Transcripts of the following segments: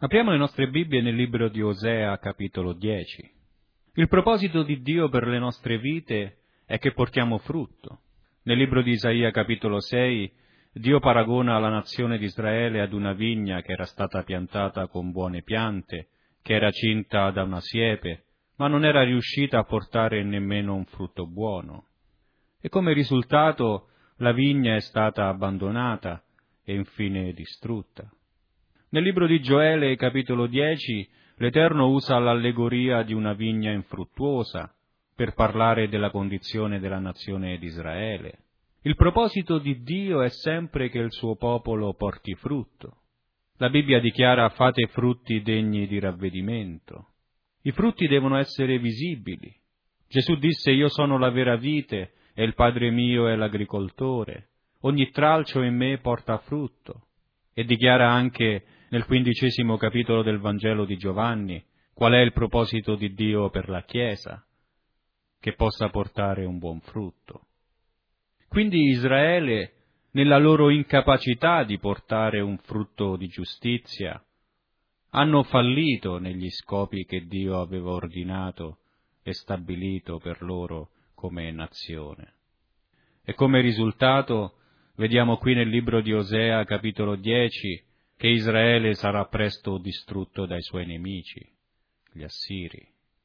Apriamo le nostre Bibbie nel libro di Osea, capitolo 10. Il proposito di Dio per le nostre vite è che portiamo frutto. Nel libro di Isaia, capitolo 6, Dio paragona la nazione di Israele ad una vigna che era stata piantata con buone piante, che era cinta da una siepe, ma non era riuscita a portare nemmeno un frutto buono. E come risultato la vigna è stata abbandonata e infine distrutta. Nel libro di Gioele, capitolo 10, l'Eterno usa l'allegoria di una vigna infruttuosa per parlare della condizione della nazione di Israele. Il proposito di Dio è sempre che il suo popolo porti frutto. La Bibbia dichiara: fate frutti degni di ravvedimento. I frutti devono essere visibili. Gesù disse: io sono la vera vite e il Padre mio è l'agricoltore. Ogni tralcio in me porta frutto. E dichiara anche nel 15° capitolo del Vangelo di Giovanni qual è il proposito di Dio per la Chiesa: che possa portare un buon frutto. Quindi Israele, nella loro incapacità di portare un frutto di giustizia, hanno fallito negli scopi che Dio aveva ordinato e stabilito per loro come nazione. E come risultato vediamo qui nel libro di Osea, capitolo 10, che Israele sarà presto distrutto dai suoi nemici, gli Assiri.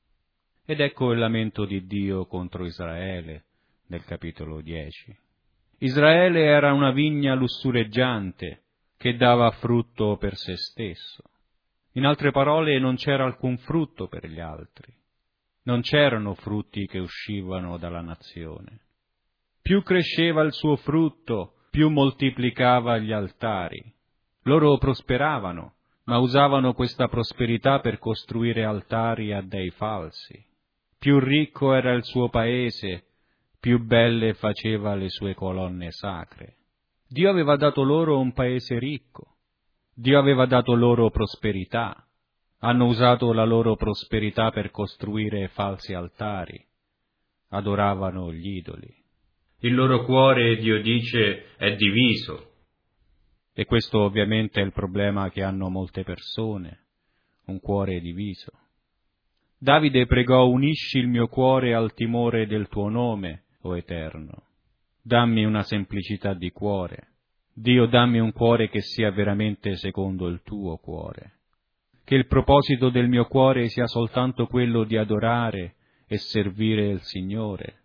Ed ecco il lamento di Dio contro Israele nel capitolo 10. Israele era una vigna lussureggiante che dava frutto per se stesso. In altre parole, non c'era alcun frutto per gli altri. Non c'erano frutti che uscivano dalla nazione. Più cresceva il suo frutto, più moltiplicava gli altari. Loro prosperavano, ma usavano questa prosperità per costruire altari a dei falsi. Più ricco era il suo paese, più belle faceva le sue colonne sacre. Dio aveva dato loro un paese ricco. Dio aveva dato loro prosperità. Hanno usato la loro prosperità per costruire falsi altari. Adoravano gli idoli. Il loro cuore, Dio dice, è diviso. E questo ovviamente è il problema che hanno molte persone, un cuore diviso. Davide pregò: unisci il mio cuore al timore del tuo nome, o Eterno. Dammi una semplicità di cuore. Dio, dammi un cuore che sia veramente secondo il tuo cuore. Che il proposito del mio cuore sia soltanto quello di adorare e servire il Signore.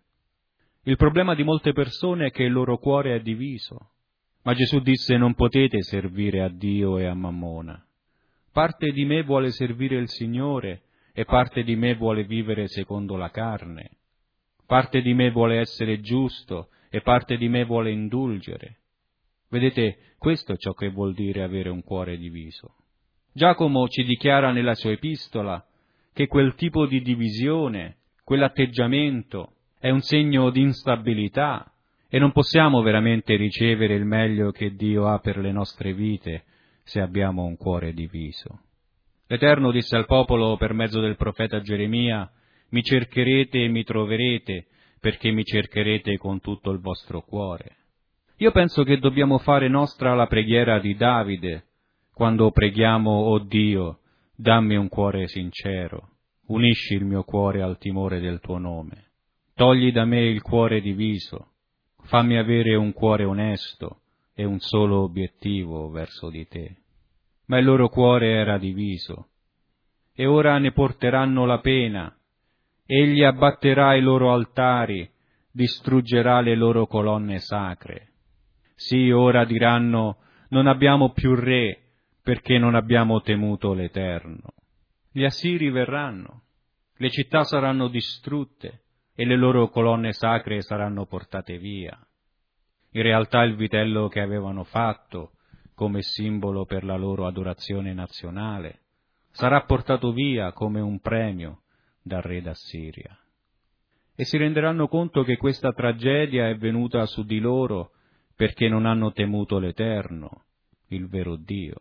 Il problema di molte persone è che il loro cuore è diviso. Ma Gesù disse: non potete servire a Dio e a Mammona. Parte di me vuole servire il Signore e parte di me vuole vivere secondo la carne. Parte di me vuole essere giusto e parte di me vuole indulgere. Vedete, questo è ciò che vuol dire avere un cuore diviso. Giacomo ci dichiara nella sua epistola che quel tipo di divisione, quell'atteggiamento, è un segno di instabilità e non possiamo veramente ricevere il meglio che Dio ha per le nostre vite se abbiamo un cuore diviso. L'Eterno disse al popolo per mezzo del profeta Geremia: mi cercherete e mi troverete, perché mi cercherete con tutto il vostro cuore. Io penso che dobbiamo fare nostra la preghiera di Davide, quando preghiamo: o Dio, dammi un cuore sincero, unisci il mio cuore al timore del tuo nome. Togli da me il cuore diviso, fammi avere un cuore onesto e un solo obiettivo verso di te. Ma il loro cuore era diviso, e ora ne porteranno la pena. Egli abbatterà i loro altari, distruggerà le loro colonne sacre. Sì, ora diranno: non abbiamo più re, perché non abbiamo temuto l'Eterno. Gli Assiri verranno, le città saranno distrutte e le loro colonne sacre saranno portate via. In realtà il vitello che avevano fatto come simbolo per la loro adorazione nazionale sarà portato via come un premio dal re d'Assiria. E si renderanno conto che questa tragedia è venuta su di loro perché non hanno temuto l'Eterno, il vero Dio.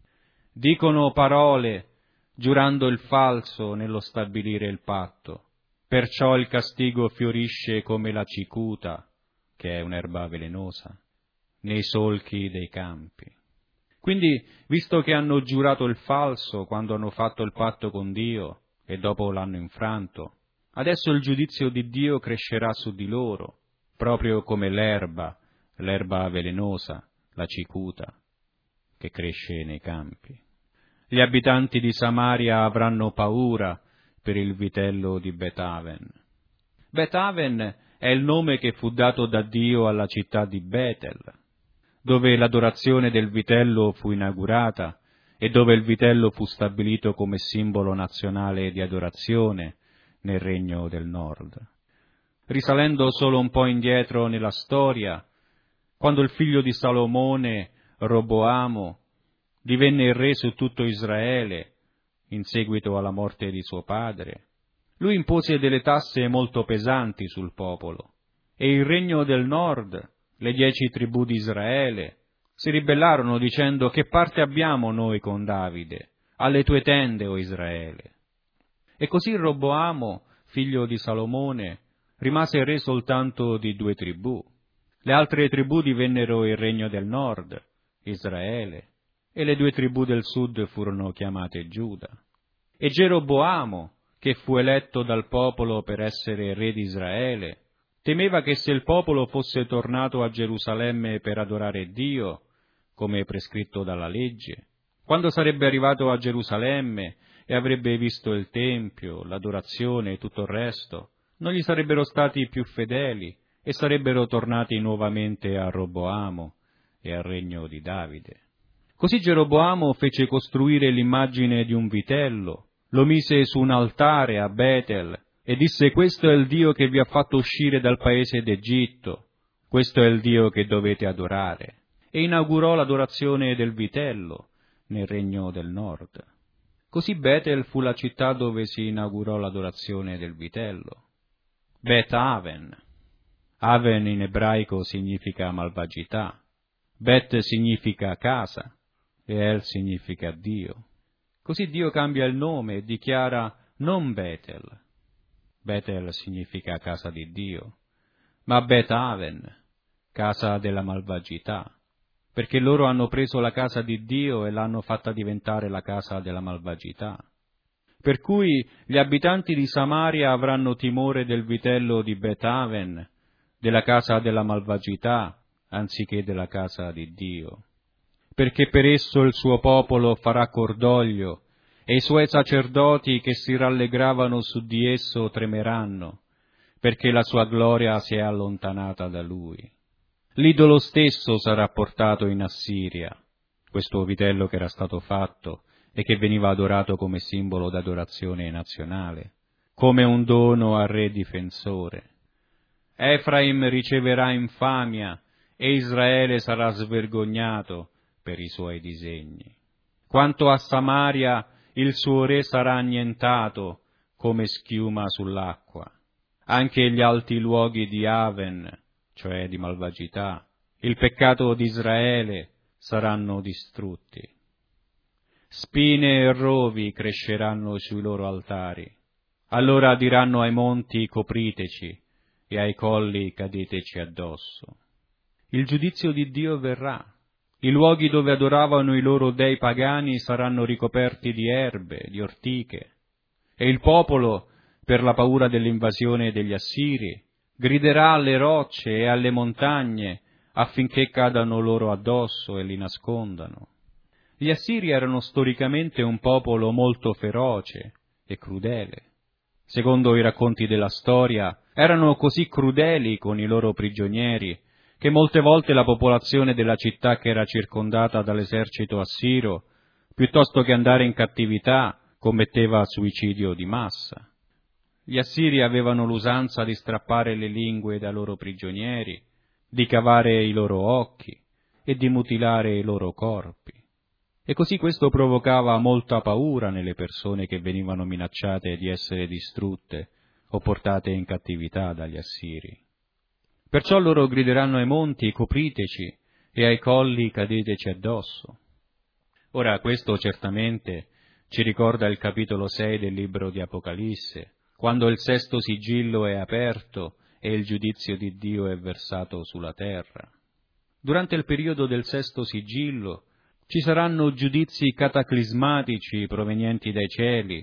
Dicono parole giurando il falso nello stabilire il patto, perciò il castigo fiorisce come la cicuta, che è un'erba velenosa, nei solchi dei campi. Quindi, visto che hanno giurato il falso quando hanno fatto il patto con Dio e dopo l'hanno infranto, adesso il giudizio di Dio crescerà su di loro, proprio come l'erba velenosa, la cicuta, che cresce nei campi. Gli abitanti di Samaria avranno paura per il vitello di Bet-Aven. Bet-Aven è il nome che fu dato da Dio alla città di Betel, dove l'adorazione del vitello fu inaugurata e dove il vitello fu stabilito come simbolo nazionale di adorazione nel Regno del Nord. Risalendo solo un po' indietro nella storia, quando il figlio di Salomone, Roboamo, divenne il re su tutto Israele, in seguito alla morte di suo padre, lui impose delle tasse molto pesanti sul popolo, e il Regno del Nord, le 10 tribù di Israele, si ribellarono dicendo: che parte abbiamo noi con Davide? Alle tue tende, o Israele. E così Roboamo, figlio di Salomone, rimase re soltanto di 2 tribù. Le altre tribù divennero il Regno del Nord, Israele, e le 2 tribù del sud furono chiamate Giuda. E Geroboamo, che fu eletto dal popolo per essere re di Israele, temeva che se il popolo fosse tornato a Gerusalemme per adorare Dio, come prescritto dalla legge, quando sarebbe arrivato a Gerusalemme e avrebbe visto il Tempio, l'adorazione e tutto il resto, non gli sarebbero stati più fedeli e sarebbero tornati nuovamente a Roboamo e al regno di Davide. Così Geroboamo fece costruire l'immagine di un vitello, lo mise su un altare a Betel e disse: questo è il Dio che vi ha fatto uscire dal paese d'Egitto, questo è il Dio che dovete adorare. E inaugurò l'adorazione del vitello nel Regno del Nord. Così Betel fu la città dove si inaugurò l'adorazione del vitello. Bet-Aven. Aven in ebraico significa malvagità, Bet significa casa e El significa Dio. Così Dio cambia il nome e dichiara non Betel. Betel significa casa di Dio, ma Bet-Aven, casa della malvagità, perché loro hanno preso la casa di Dio e l'hanno fatta diventare la casa della malvagità. Per cui gli abitanti di Samaria avranno timore del vitello di Bet-Aven, della casa della malvagità, anziché della casa di Dio. Perché per esso il suo popolo farà cordoglio, e i suoi sacerdoti che si rallegravano su di esso tremeranno, perché la sua gloria si è allontanata da lui. L'idolo stesso sarà portato in Assiria, questo vitello che era stato fatto e che veniva adorato come simbolo d'adorazione nazionale, come un dono al re difensore. Efraim riceverà infamia e Israele sarà svergognato per i suoi disegni. Quanto a Samaria, il suo re sarà annientato come schiuma sull'acqua. Anche gli alti luoghi di Aven, cioè di malvagità, il peccato di Israele, saranno distrutti. Spine e rovi cresceranno sui loro altari. Allora diranno ai monti: copriteci, e ai colli: cadeteci addosso. Il giudizio di Dio verrà. I luoghi dove adoravano i loro dei pagani saranno ricoperti di erbe, di ortiche, e il popolo, per la paura dell'invasione degli Assiri, griderà alle rocce e alle montagne affinché cadano loro addosso e li nascondano. Gli Assiri erano storicamente un popolo molto feroce e crudele. Secondo i racconti della storia, erano così crudeli con i loro prigionieri che molte volte la popolazione della città che era circondata dall'esercito assiro, piuttosto che andare in cattività, commetteva suicidio di massa. Gli assiri avevano l'usanza di strappare le lingue dai loro prigionieri, di cavare i loro occhi e di mutilare i loro corpi. E così questo provocava molta paura nelle persone che venivano minacciate di essere distrutte o portate in cattività dagli assiri. Perciò loro grideranno ai monti: copriteci, e ai colli: cadeteci addosso. Ora questo certamente ci ricorda il capitolo 6 del libro di Apocalisse, quando il 6° sigillo è aperto e il giudizio di Dio è versato sulla terra. Durante il periodo del 6° sigillo Ci saranno giudizi cataclismatici provenienti dai cieli,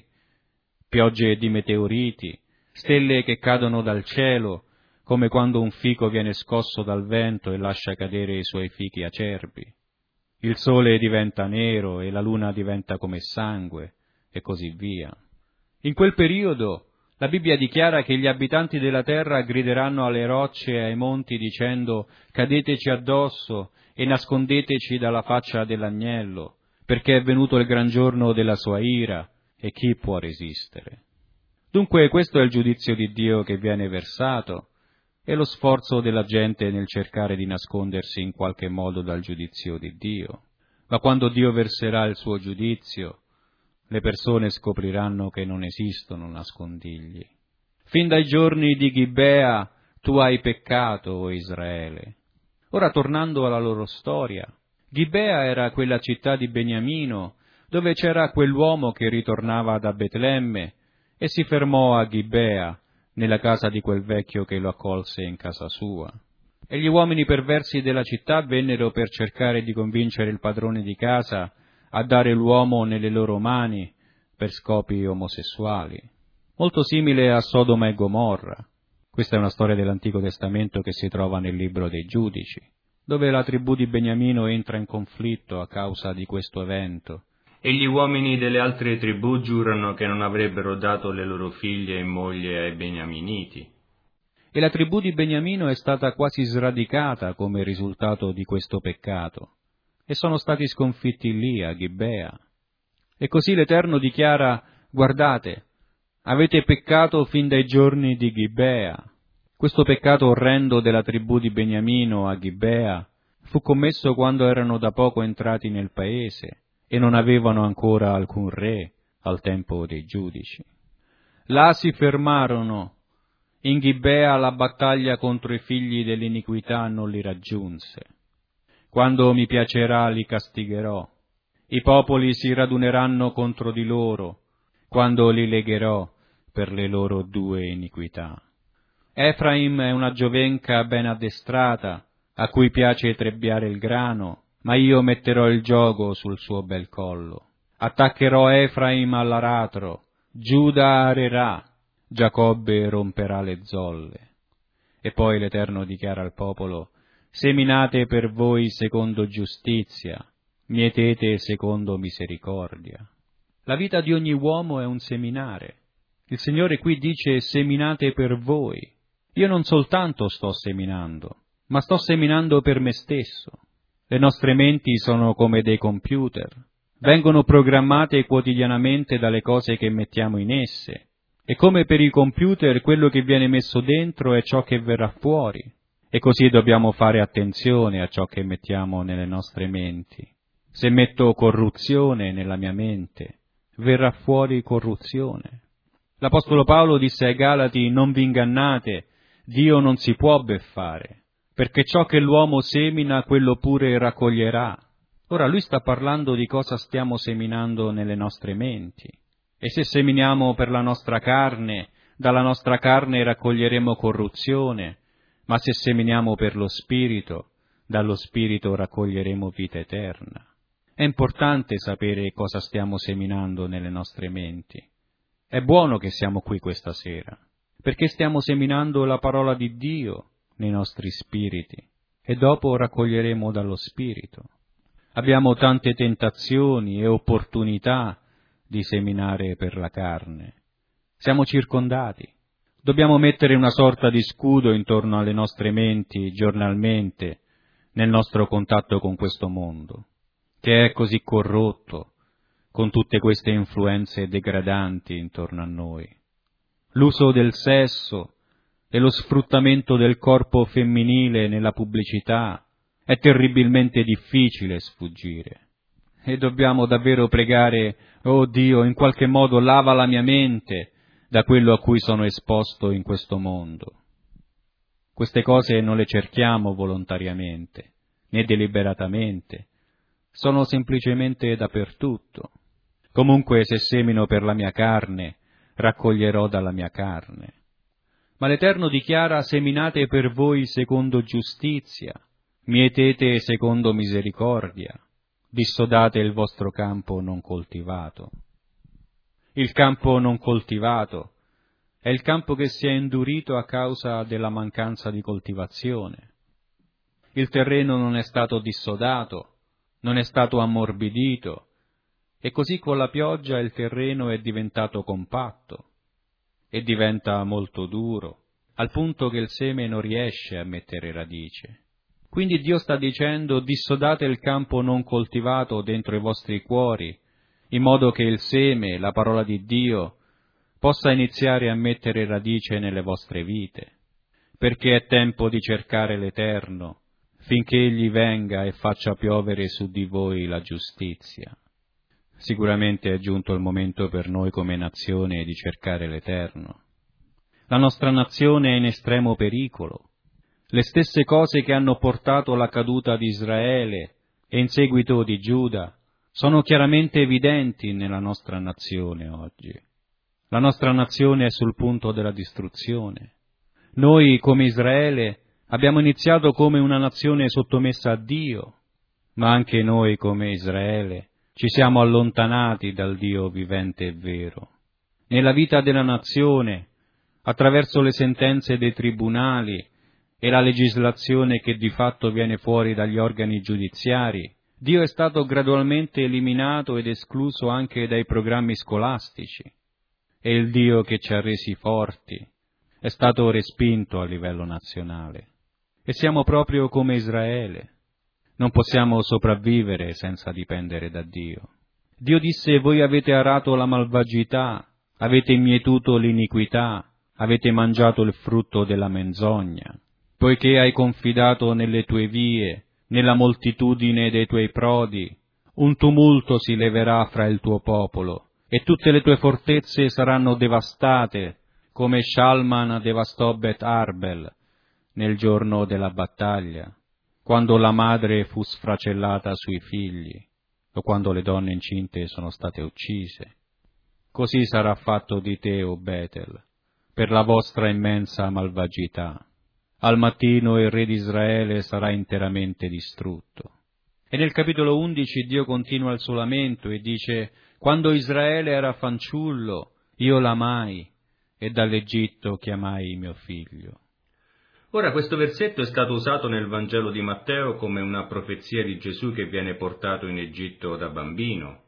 piogge di meteoriti, stelle che cadono dal cielo, come quando un fico viene scosso dal vento e lascia cadere i suoi fichi acerbi. Il sole diventa nero e la luna diventa come sangue, e così via. In quel periodo la Bibbia dichiara che gli abitanti della terra grideranno alle rocce e ai monti dicendo: «Cadeteci addosso e nascondeteci dalla faccia dell'agnello, perché è venuto il gran giorno della sua ira, e chi può resistere?» Dunque questo è il giudizio di Dio che viene versato, e lo sforzo della gente nel cercare di nascondersi in qualche modo dal giudizio di Dio. Ma quando Dio verserà il suo giudizio, le persone scopriranno che non esistono nascondigli. Fin dai giorni di Gibea tu hai peccato, o Israele. Ora, tornando alla loro storia, Gibea era quella città di Beniamino dove c'era quell'uomo che ritornava da Betlemme e si fermò a Gibea, nella casa di quel vecchio che lo accolse in casa sua. E gli uomini perversi della città vennero per cercare di convincere il padrone di casa a dare l'uomo nelle loro mani per scopi omosessuali. Molto simile a Sodoma e Gomorra. Questa è una storia dell'Antico Testamento che si trova nel libro dei Giudici, dove la tribù di Beniamino entra in conflitto a causa di questo evento, e gli uomini delle altre tribù giurano che non avrebbero dato le loro figlie in moglie ai beniaminiti. E la tribù di Beniamino è stata quasi sradicata come risultato di questo peccato, e sono stati sconfitti lì, a Gibea. E così l'Eterno dichiara: «Guardate, avete peccato fin dai giorni di Gibea». Questo peccato orrendo della tribù di Beniamino a Gibea fu commesso quando erano da poco entrati nel paese e non avevano ancora alcun re al tempo dei giudici. Là si fermarono. In Gibea la battaglia contro i figli dell'iniquità non li raggiunse. Quando mi piacerà li castigherò. I popoli si raduneranno contro di loro, quando li legherò per le loro due iniquità. Efraim è una giovenca ben addestrata, a cui piace trebbiare il grano, ma io metterò il giogo sul suo bel collo. Attaccherò Efraim all'aratro, Giuda arerà, Giacobbe romperà le zolle. E poi l'Eterno dichiara al popolo: seminate per voi secondo giustizia, mietete secondo misericordia. La vita di ogni uomo è un seminare. Il Signore qui dice: seminate per voi. Io non soltanto sto seminando, ma sto seminando per me stesso. Le nostre menti sono come dei computer, vengono programmate quotidianamente dalle cose che mettiamo in esse, e come per i computer quello che viene messo dentro è ciò che verrà fuori, e così dobbiamo fare attenzione a ciò che mettiamo nelle nostre menti. Se metto corruzione nella mia mente, verrà fuori corruzione. L'Apostolo Paolo disse ai Galati: non vi ingannate, Dio non si può beffare, perché ciò che l'uomo semina, quello pure raccoglierà. Ora lui sta parlando di cosa stiamo seminando nelle nostre menti. E se seminiamo per la nostra carne, dalla nostra carne raccoglieremo corruzione, ma se seminiamo per lo Spirito, dallo Spirito raccoglieremo vita eterna. È importante sapere cosa stiamo seminando nelle nostre menti. È buono che siamo qui questa sera, perché stiamo seminando la parola di Dio nei nostri spiriti e dopo raccoglieremo dallo Spirito. Abbiamo tante tentazioni e opportunità di seminare per la carne. Siamo circondati. Dobbiamo mettere una sorta di scudo intorno alle nostre menti giornalmente nel nostro contatto con questo mondo, che è così corrotto, con tutte queste influenze degradanti intorno a noi. L'uso del sesso e lo sfruttamento del corpo femminile nella pubblicità è terribilmente difficile sfuggire. E dobbiamo davvero pregare: oh Dio, in qualche modo lava la mia mente da quello a cui sono esposto in questo mondo. Queste cose non le cerchiamo volontariamente, né deliberatamente, sono semplicemente dappertutto. Comunque, se semino per la mia carne, raccoglierò dalla mia carne. Ma l'Eterno dichiara: seminate per voi secondo giustizia, mietete secondo misericordia. dissodate il vostro campo non coltivato. Il campo non coltivato è il campo che si è indurito a causa della mancanza di coltivazione. Il terreno non è stato dissodato, non è stato ammorbidito, e così con la pioggia il terreno è diventato compatto e diventa molto duro, al punto che il seme non riesce a mettere radice. Quindi Dio sta dicendo: dissodate il campo non coltivato dentro i vostri cuori, in modo che il seme, la parola di Dio, possa iniziare a mettere radice nelle vostre vite, perché è tempo di cercare l'Eterno, finché Egli venga e faccia piovere su di voi la giustizia. Sicuramente è giunto il momento per noi come nazione di cercare l'Eterno. La nostra nazione è in estremo pericolo. Le stesse cose che hanno portato alla caduta di Israele e in seguito di Giuda sono chiaramente evidenti nella nostra nazione oggi. La nostra nazione è sul punto della distruzione. Noi, come Israele, abbiamo iniziato come una nazione sottomessa a Dio, ma anche noi, come Israele, ci siamo allontanati dal Dio vivente e vero. Nella vita della nazione, attraverso le sentenze dei tribunali e la legislazione che di fatto viene fuori dagli organi giudiziari, Dio è stato gradualmente eliminato ed escluso anche dai programmi scolastici, e il Dio che ci ha resi forti è stato respinto a livello nazionale. E siamo proprio come Israele. Non possiamo sopravvivere senza dipendere da Dio. Dio disse: voi avete arato la malvagità, avete mietuto l'iniquità, avete mangiato il frutto della menzogna. Poiché hai confidato nelle tue vie, nella moltitudine dei tuoi prodi, un tumulto si leverà fra il tuo popolo, e tutte le tue fortezze saranno devastate, come Shalman devastò Bet Arbel nel giorno della battaglia, quando la madre fu sfracellata sui figli, o quando le donne incinte sono state uccise. Così sarà fatto di te, o Betel, per la vostra immensa malvagità. Al mattino il re di Israele sarà interamente distrutto. E nel capitolo 11 Dio continua il suo lamento e dice: quando Israele era fanciullo, io l'amai, e dall'Egitto chiamai mio figlio. Ora questo versetto è stato usato nel Vangelo di Matteo come una profezia di Gesù che viene portato in Egitto da bambino.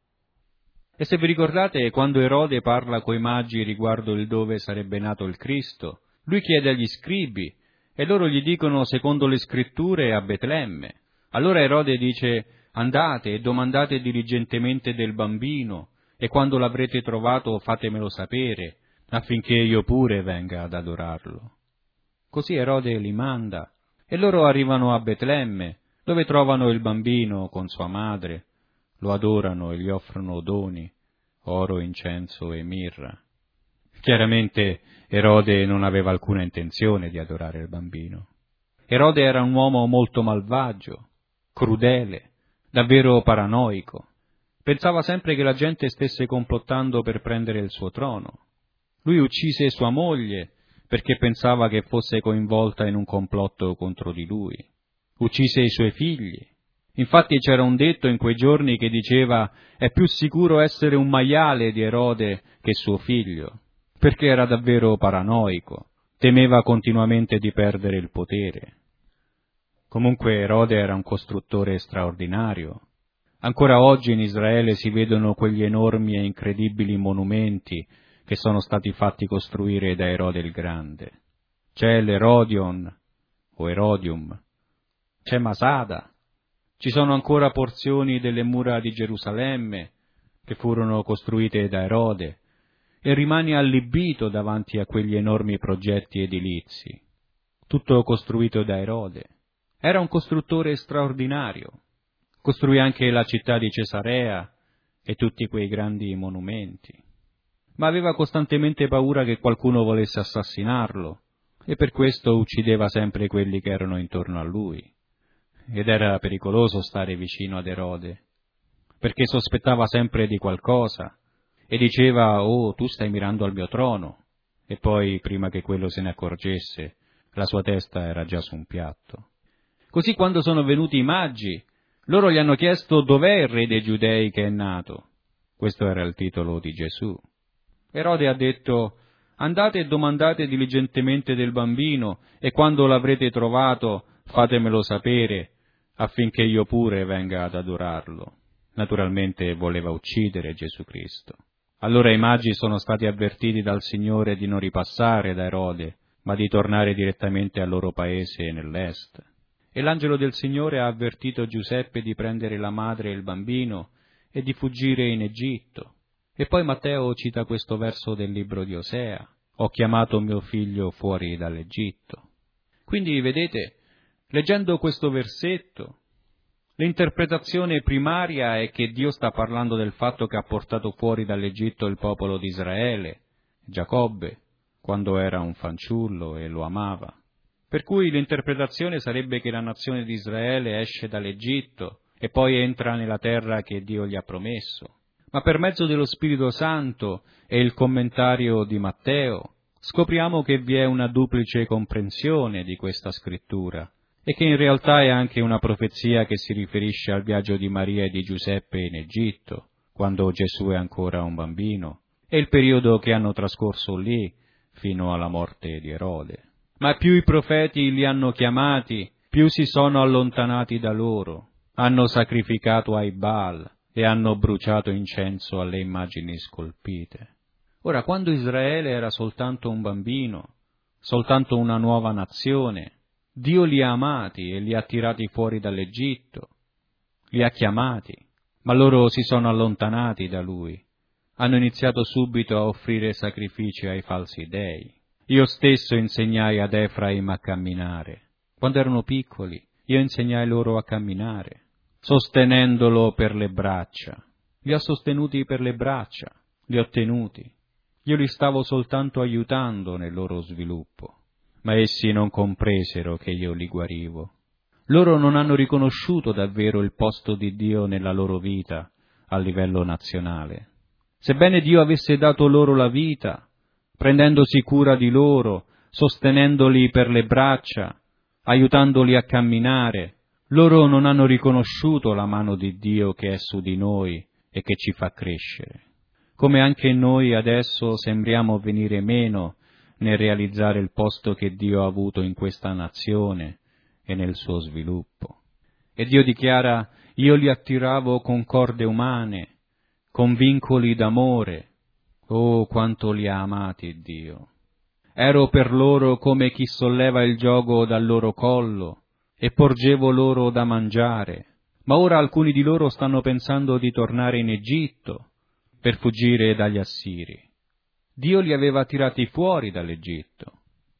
E se vi ricordate, quando Erode parla coi magi riguardo il dove sarebbe nato il Cristo, lui chiede agli scribi, e loro gli dicono secondo le scritture a Betlemme. Allora Erode dice: andate e domandate diligentemente del bambino, e quando l'avrete trovato fatemelo sapere, affinché io pure venga ad adorarlo. Così Erode li manda, e loro arrivano a Betlemme, dove trovano il bambino con sua madre, lo adorano e gli offrono doni, oro, incenso e mirra. Chiaramente Erode non aveva alcuna intenzione di adorare il bambino. Erode era un uomo molto malvagio, crudele, davvero paranoico. Pensava sempre che la gente stesse complottando per prendere il suo trono. Lui uccise sua moglie perché pensava che fosse coinvolta in un complotto contro di lui. Uccise i suoi figli. Infatti c'era un detto in quei giorni che diceva: è più sicuro essere un maiale di Erode che suo figlio, perché era davvero paranoico, temeva continuamente di perdere il potere. Comunque Erode era un costruttore straordinario. Ancora oggi in Israele si vedono quegli enormi e incredibili monumenti che sono stati fatti costruire da Erode il Grande. C'è l'Erodion, o Erodium, c'è Masada, ci sono ancora porzioni delle mura di Gerusalemme che furono costruite da Erode, e rimani allibito davanti a quegli enormi progetti edilizi, tutto costruito da Erode. Era un costruttore straordinario, costruì anche la città di Cesarea e tutti quei grandi monumenti, ma aveva costantemente paura che qualcuno volesse assassinarlo, e per questo uccideva sempre quelli che erano intorno a lui. Ed era pericoloso stare vicino ad Erode, perché sospettava sempre di qualcosa, e diceva: oh, tu stai mirando al mio trono, e poi, prima che quello se ne accorgesse, la sua testa era già su un piatto. Così quando sono venuti i magi, Loro gli hanno chiesto: dov'è il re dei Giudei che è nato? Questo era il titolo di Gesù. Erode ha detto: andate e domandate diligentemente del bambino, e quando l'avrete trovato fatemelo sapere, affinché io pure venga ad adorarlo. Naturalmente voleva uccidere Gesù Cristo. Allora i magi sono stati avvertiti dal Signore di non ripassare da Erode, ma di tornare direttamente al loro paese nell'est. E l'angelo del Signore ha avvertito Giuseppe di prendere la madre e il bambino e di fuggire in Egitto. E poi Matteo cita questo verso del libro di Osea: ho chiamato mio figlio fuori dall'Egitto. Quindi, vedete, leggendo questo versetto, l'interpretazione primaria è che Dio sta parlando del fatto che ha portato fuori dall'Egitto il popolo di Israele, Giacobbe, quando era un fanciullo e lo amava. Per cui l'interpretazione sarebbe che la nazione di Israele esce dall'Egitto e poi entra nella terra che Dio gli ha promesso. Ma per mezzo dello Spirito Santo e il commentario di Matteo scopriamo che vi è una duplice comprensione di questa scrittura e che in realtà è anche una profezia che si riferisce al viaggio di Maria e di Giuseppe in Egitto, quando Gesù è ancora un bambino, e il periodo che hanno trascorso lì fino alla morte di Erode. Ma più i profeti li hanno chiamati, più si sono allontanati da loro, hanno sacrificato ai Baal e hanno bruciato incenso alle immagini scolpite. Ora, quando Israele era soltanto un bambino, soltanto una nuova nazione, Dio li ha amati e li ha tirati fuori dall'Egitto, li ha chiamati, ma loro si sono allontanati da Lui, hanno iniziato subito a offrire sacrifici ai falsi dei. Io stesso insegnai ad Efraim a camminare. Quando erano piccoli, io insegnai loro a camminare, sostenendolo per le braccia. Li ho sostenuti per le braccia, li ho tenuti. Io li stavo soltanto aiutando nel loro sviluppo, ma essi non compresero che io li guarivo. Loro non hanno riconosciuto davvero il posto di Dio nella loro vita a livello nazionale. Sebbene Dio avesse dato loro la vita, prendendosi cura di loro, sostenendoli per le braccia, aiutandoli a camminare, loro non hanno riconosciuto la mano di Dio che è su di noi e che ci fa crescere. Come anche noi adesso sembriamo venire meno nel realizzare il posto che Dio ha avuto in questa nazione e nel suo sviluppo. E Dio dichiara: io li attiravo con corde umane, con vincoli d'amore. Oh, quanto li ha amati Dio! Ero per loro come chi solleva il giogo dal loro collo e porgevo loro da mangiare. Ma ora alcuni di loro stanno pensando di tornare in Egitto per fuggire dagli Assiri. Dio li aveva tirati fuori dall'Egitto.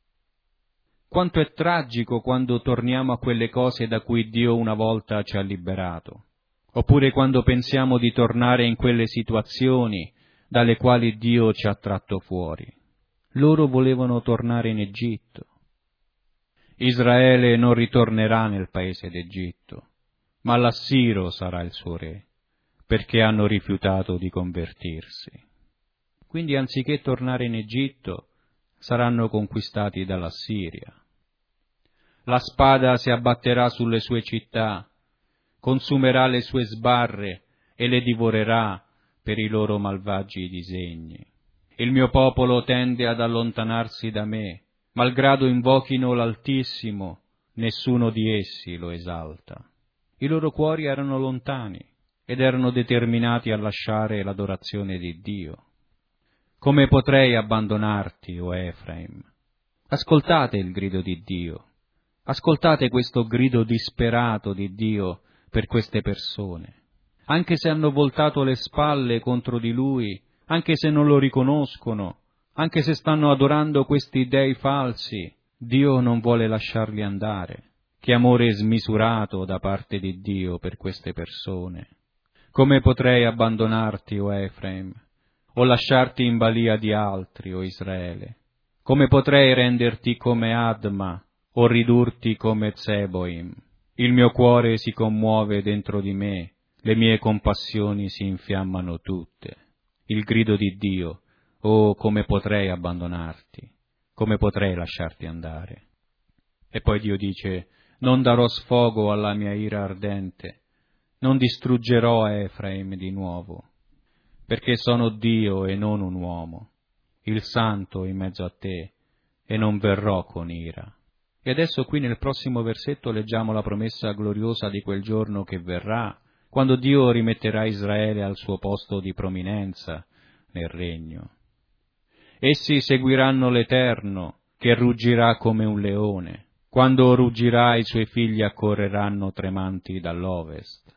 Quanto è tragico quando torniamo a quelle cose da cui Dio una volta ci ha liberato, oppure quando pensiamo di tornare in quelle situazioni dalle quali Dio ci ha tratto fuori. Loro volevano tornare in Egitto. Israele non ritornerà nel paese d'Egitto, ma l'Assiro sarà il suo re, perché hanno rifiutato di convertirsi. Quindi anziché tornare in Egitto, saranno conquistati dall'Assiria. La spada si abbatterà sulle sue città, consumerà le sue sbarre e le divorerà per i loro malvagi disegni. Il mio popolo tende ad allontanarsi da me, malgrado invochino l'Altissimo, nessuno di essi lo esalta. I loro cuori erano lontani ed erano determinati a lasciare l'adorazione di Dio. Come potrei abbandonarti, o Efraim? Ascoltate il grido di Dio, ascoltate questo grido disperato di Dio per queste persone. Anche se hanno voltato le spalle contro di Lui, anche se non lo riconoscono, anche se stanno adorando questi dei falsi, Dio non vuole lasciarli andare. Che amore smisurato da parte di Dio per queste persone. Come potrei abbandonarti, o Efraim, o lasciarti in balia di altri, o Israele? Come potrei renderti come Adma, o ridurti come Zeboim? Il mio cuore si commuove dentro di me, le mie compassioni si infiammano tutte. Il grido di Dio: oh, come potrei abbandonarti, come potrei lasciarti andare? E poi Dio dice: non darò sfogo alla mia ira ardente, Non distruggerò Efraim di nuovo, perché sono Dio e non un uomo, il Santo in mezzo a te, e non verrò con ira. E adesso qui nel prossimo versetto leggiamo la promessa gloriosa di quel giorno che verrà, quando Dio rimetterà Israele al suo posto di prominenza nel regno. Essi seguiranno l'Eterno, che ruggirà come un leone. Quando ruggirà, i suoi figli accorreranno tremanti dall'ovest.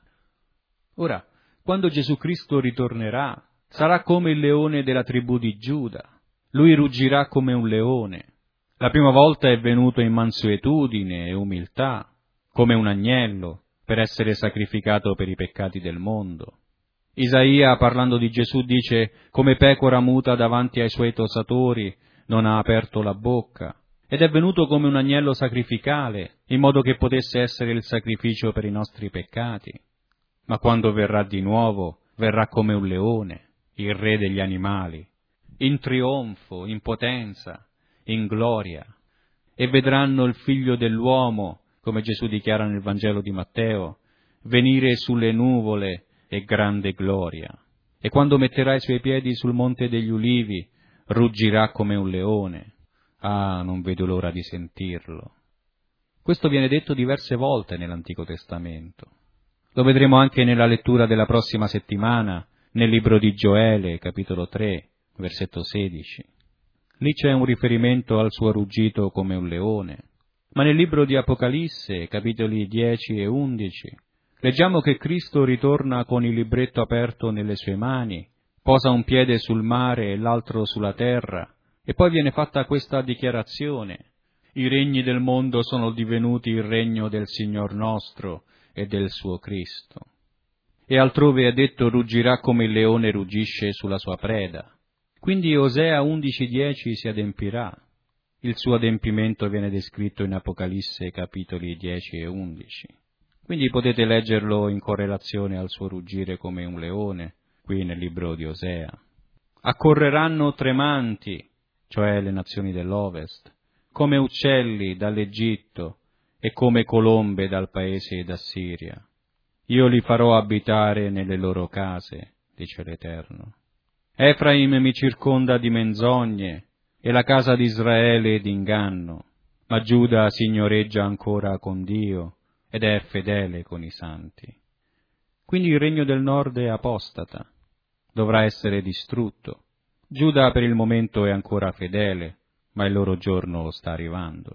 Ora, quando Gesù Cristo ritornerà, sarà come il leone della tribù di Giuda. Lui ruggirà come un leone. La prima volta è venuto in mansuetudine e umiltà, come un agnello, per essere sacrificato per i peccati del mondo. Isaia, parlando di Gesù, dice: come pecora muta davanti ai suoi tosatori, non ha aperto la bocca, ed è venuto come un agnello sacrificale, in modo che potesse essere il sacrificio per i nostri peccati. Ma quando verrà di nuovo, verrà come un leone, il re degli animali, in trionfo, in potenza, in gloria, e vedranno il Figlio dell'uomo, come Gesù dichiara nel Vangelo di Matteo, venire sulle nuvole e grande gloria. E quando metterà i suoi piedi sul monte degli ulivi, ruggirà come un leone. Ah, non vedo l'ora di sentirlo. Questo viene detto diverse volte nell'Antico Testamento. Lo vedremo anche nella lettura della prossima settimana, nel libro di Gioele, capitolo 3, versetto 16. Lì c'è un riferimento al suo ruggito come un leone. Ma nel libro di Apocalisse, capitoli 10 e 11, leggiamo che Cristo ritorna con il libretto aperto nelle sue mani, posa un piede sul mare e l'altro sulla terra, e poi viene fatta questa dichiarazione: i regni del mondo sono divenuti il regno del Signor nostro e del suo Cristo. E altrove è detto: ruggirà come il leone ruggisce sulla sua preda. Quindi Osea 11,10 si adempirà. Il suo adempimento viene descritto in Apocalisse capitoli 10 e 11. Quindi potete leggerlo in correlazione al suo ruggire come un leone, qui nel libro di Osea. Accorreranno tremanti, cioè le nazioni dell'Ovest, come uccelli dall'Egitto e come colombe dal paese d'Assiria. Io li farò abitare nelle loro case, dice l'Eterno. Efraim mi circonda di menzogne e la casa di Israele d'inganno, ma Giuda signoreggia ancora con Dio ed è fedele con i santi. Quindi il regno del nord è apostata, dovrà essere distrutto. Giuda per il momento è ancora fedele, ma il loro giorno sta arrivando.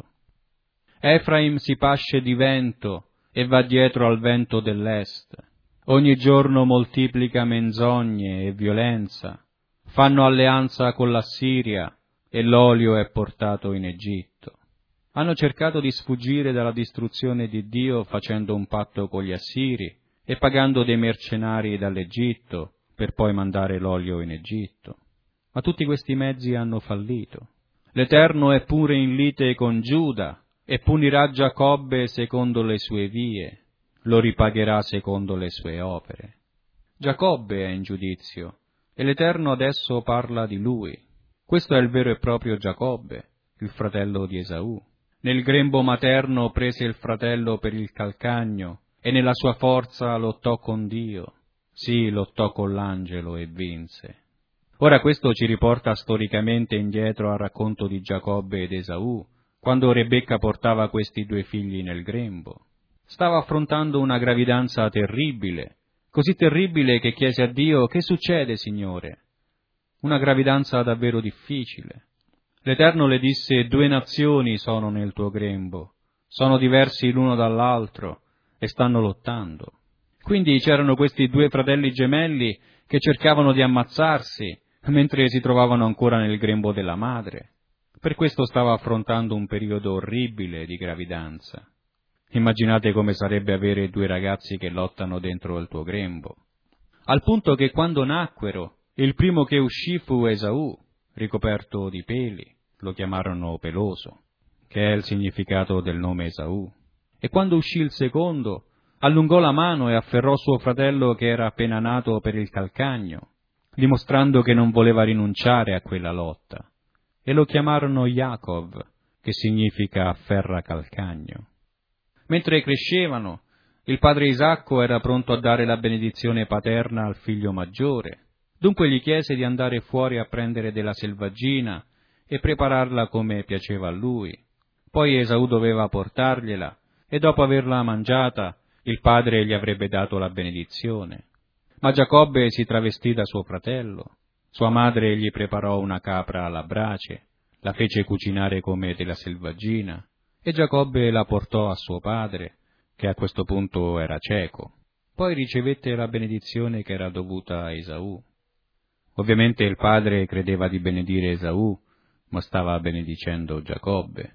Efraim si pasce di vento e va dietro al vento dell'est. Ogni giorno moltiplica menzogne e violenza. Fanno alleanza con l'Assiria e l'olio è portato in Egitto. Hanno cercato di sfuggire dalla distruzione di Dio facendo un patto con gli Assiri e pagando dei mercenari dall'Egitto per poi mandare l'olio in Egitto. Ma tutti questi mezzi hanno fallito. L'Eterno è pure in lite con Giuda e punirà Giacobbe secondo le sue vie, lo ripagherà secondo le sue opere. Giacobbe è in giudizio e l'Eterno adesso parla di lui. Questo è il vero e proprio Giacobbe, il fratello di Esaù. Nel grembo materno prese il fratello per il calcagno e nella sua forza lottò con Dio. Sì, lottò con l'angelo e vinse. Ora questo ci riporta storicamente indietro al racconto di Giacobbe ed Esaù, quando Rebecca portava questi due figli nel grembo. Stava affrontando una gravidanza terribile, così terribile che chiese a Dio: che succede, Signore? Una gravidanza davvero difficile. L'Eterno le disse: 2 nazioni sono nel tuo grembo, sono diversi l'uno dall'altro e stanno lottando. Quindi c'erano questi 2 fratelli gemelli che cercavano di ammazzarsi mentre si trovavano ancora nel grembo della madre. Per questo stava affrontando un periodo orribile di gravidanza. Immaginate come sarebbe avere 2 ragazzi che lottano dentro il tuo grembo. Al punto che quando nacquero, il primo che uscì fu Esaù, ricoperto di peli, lo chiamarono peloso, che è il significato del nome Esaù. E quando uscì il secondo, allungò la mano e afferrò suo fratello che era appena nato per il calcagno, dimostrando che non voleva rinunciare a quella lotta. E lo chiamarono Yaakov, che significa afferra calcagno. Mentre crescevano, Il padre Isacco era pronto a dare la benedizione paterna al figlio maggiore. Dunque gli chiese di andare fuori a prendere della selvaggina e prepararla come piaceva a lui. Poi Esaù doveva portargliela e dopo averla mangiata il padre gli avrebbe dato la benedizione. Ma Giacobbe si travestì da suo fratello. Sua madre gli preparò una capra alla brace, la fece cucinare come della selvaggina e Giacobbe la portò a suo padre, che a questo punto era cieco. Poi ricevette la benedizione che era dovuta a Esaù. Ovviamente il padre credeva di benedire Esaù, ma stava benedicendo Giacobbe.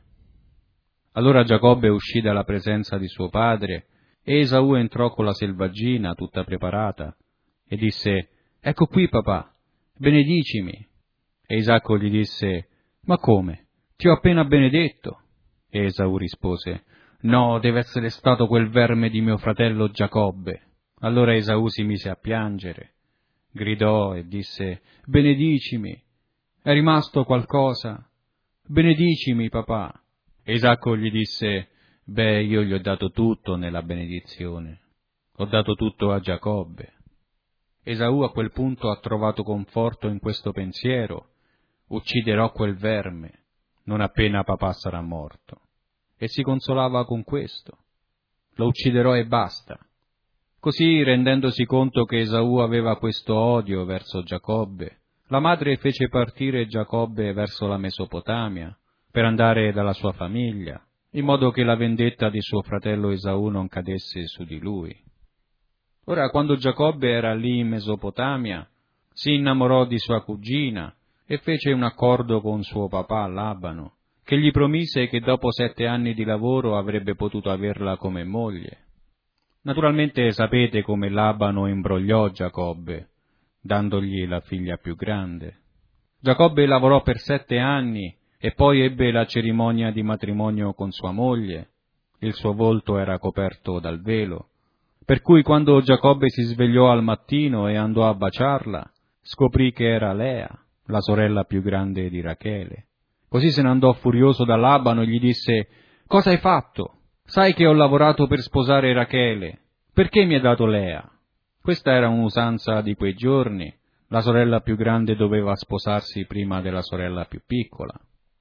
Allora Giacobbe uscì dalla presenza di suo padre e Esaù entrò con la selvaggina tutta preparata e disse: «Ecco qui, papà, benedicimi». E Isacco gli disse: «Ma come? Ti ho appena benedetto». E Esaù rispose: «No, deve essere stato quel verme di mio fratello Giacobbe». Allora Esaù si mise a piangere, gridò e disse: «Benedicimi, è rimasto qualcosa? Benedicimi, papà». E Isacco gli disse: «Beh, io gli ho dato tutto nella benedizione, ho dato tutto a Giacobbe». Esaù a quel punto ha trovato conforto in questo pensiero: ucciderò quel verme, non appena papà sarà morto. E si consolava con questo: lo ucciderò e basta. Così, rendendosi conto che Esaù aveva questo odio verso Giacobbe, la madre fece partire Giacobbe verso la Mesopotamia per andare dalla sua famiglia, in modo che la vendetta di suo fratello Esaù non cadesse su di lui. Ora, quando Giacobbe era lì in Mesopotamia, si innamorò di sua cugina e fece un accordo con suo papà Labano, che gli promise che dopo 7 anni di lavoro avrebbe potuto averla come moglie. Naturalmente sapete come Labano imbrogliò Giacobbe, dandogli la figlia più grande. Giacobbe lavorò per 7 anni e poi ebbe la cerimonia di matrimonio con sua moglie. Il suo volto era coperto dal velo, per cui quando Giacobbe si svegliò al mattino e andò a baciarla, scoprì che era Lea, la sorella più grande di Rachele. Così se ne andò furioso da Labano e gli disse: «Cosa hai fatto? Sai che ho lavorato per sposare Rachele. Perché mi hai dato Lea?» Questa era un'usanza di quei giorni. La sorella più grande doveva sposarsi prima della sorella più piccola.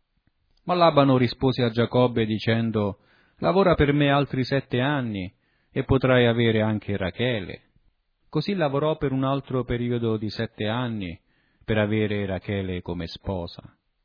Ma Labano rispose a Giacobbe dicendo: «Lavora per me altri 7 anni e potrai avere anche Rachele». Così lavorò per un altro periodo di 7 anni per avere Rachele come sposa.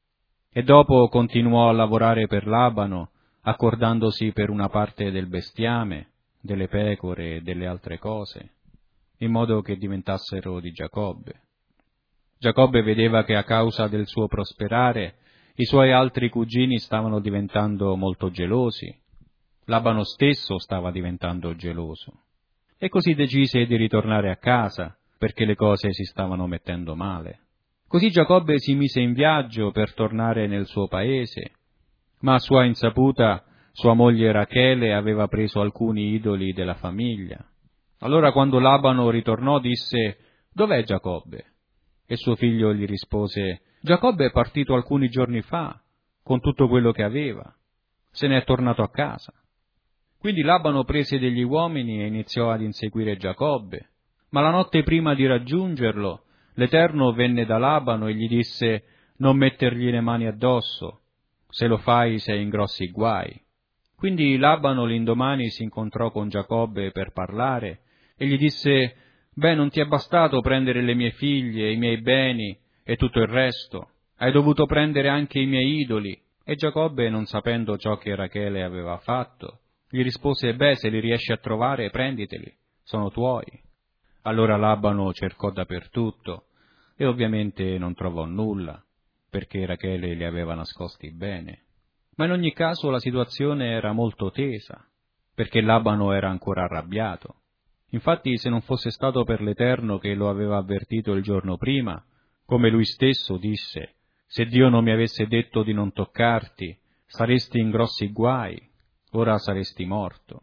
E dopo continuò a lavorare per Labano, accordandosi per una parte del bestiame, delle pecore e delle altre cose, in modo che diventassero di Giacobbe. Giacobbe vedeva che a causa del suo prosperare i suoi altri cugini stavano diventando molto gelosi. Labano stesso stava diventando geloso. E così decise di ritornare a casa, perché le cose si stavano mettendo male. Così Giacobbe si mise in viaggio per tornare nel suo paese, ma a sua insaputa sua moglie Rachele aveva preso alcuni idoli della famiglia. Allora quando Labano ritornò disse: «Dov'è Giacobbe?» E suo figlio gli rispose: «Giacobbe è partito alcuni giorni fa, con tutto quello che aveva. Se ne è tornato a casa». Quindi Labano prese degli uomini e iniziò ad inseguire Giacobbe. Ma la notte prima di raggiungerlo, l'Eterno venne da Labano e gli disse: «Non mettergli le mani addosso, se lo fai sei in grossi guai». Quindi Labano l'indomani si incontrò con Giacobbe per parlare e gli disse: «Beh, non ti è bastato prendere le mie figlie, i miei beni e tutto il resto, hai dovuto prendere anche i miei idoli». E Giacobbe, non sapendo ciò che Rachele aveva fatto, gli rispose: «Beh, se li riesci a trovare, prenditeli, sono tuoi». Allora Labano cercò dappertutto e ovviamente non trovò nulla, perché Rachele li aveva nascosti bene. Ma in ogni caso la situazione era molto tesa, perché Labano era ancora arrabbiato. Infatti, se non fosse stato per l'Eterno che lo aveva avvertito il giorno prima, come lui stesso disse: «Se Dio non mi avesse detto di non toccarti, saresti in grossi guai, ora saresti morto».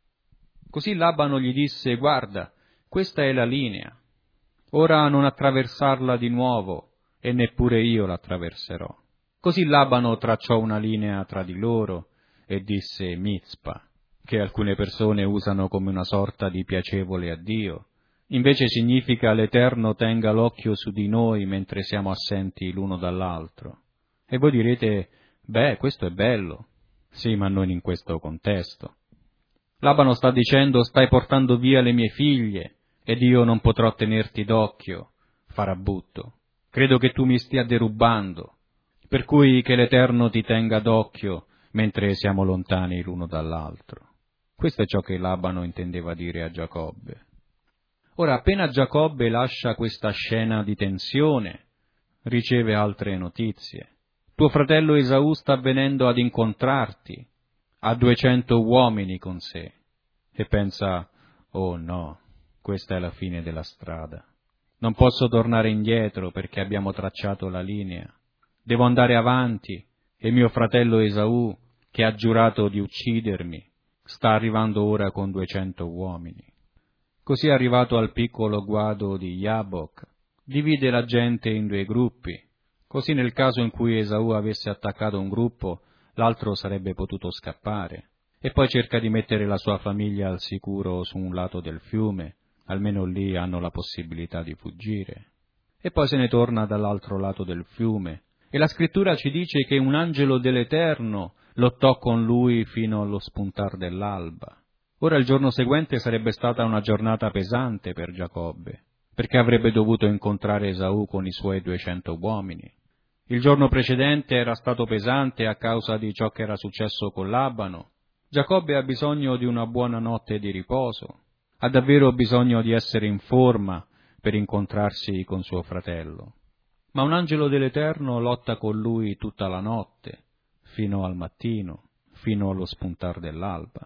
Così Labano gli disse: «Guarda, questa è la linea, ora non attraversarla di nuovo, e neppure io l'attraverserò». Così Labano tracciò una linea tra di loro e disse Mizpa, che alcune persone usano come una sorta di piacevole addio. Invece significa l'Eterno tenga l'occhio su di noi mentre siamo assenti l'uno dall'altro. E voi direte, questo è bello. Sì, ma non in questo contesto. Labano sta dicendo, stai portando via le mie figlie, ed io non potrò tenerti d'occhio, farabutto. Credo che tu mi stia derubando, per cui che l'Eterno ti tenga d'occhio mentre siamo lontani l'uno dall'altro. Questo è ciò che Labano intendeva dire a Giacobbe. Ora, appena Giacobbe lascia questa scena di tensione, riceve altre notizie. Tuo fratello Esaù sta venendo ad incontrarti, ha 200 uomini con sé, e pensa, oh no, questa è la fine della strada. Non posso tornare indietro perché abbiamo tracciato la linea. Devo andare avanti e mio fratello Esaù, che ha giurato di uccidermi, sta arrivando ora con 200 uomini. Così è arrivato al piccolo guado di Yabok, divide la gente in 2 gruppi, così nel caso in cui Esaù avesse attaccato un gruppo, l'altro sarebbe potuto scappare, e poi cerca di mettere la sua famiglia al sicuro su un lato del fiume, almeno lì hanno la possibilità di fuggire. E poi se ne torna dall'altro lato del fiume, e la scrittura ci dice che un angelo dell'Eterno lottò con lui fino allo spuntar dell'alba. Ora il giorno seguente sarebbe stata una giornata pesante per Giacobbe, perché avrebbe dovuto incontrare Esaù con i suoi 200 uomini. Il giorno precedente era stato pesante a causa di ciò che era successo con Labano. Giacobbe ha bisogno di una buona notte di riposo, ha davvero bisogno di essere in forma per incontrarsi con suo fratello. Ma un angelo dell'Eterno lotta con lui tutta la notte, fino al mattino, fino allo spuntar dell'alba.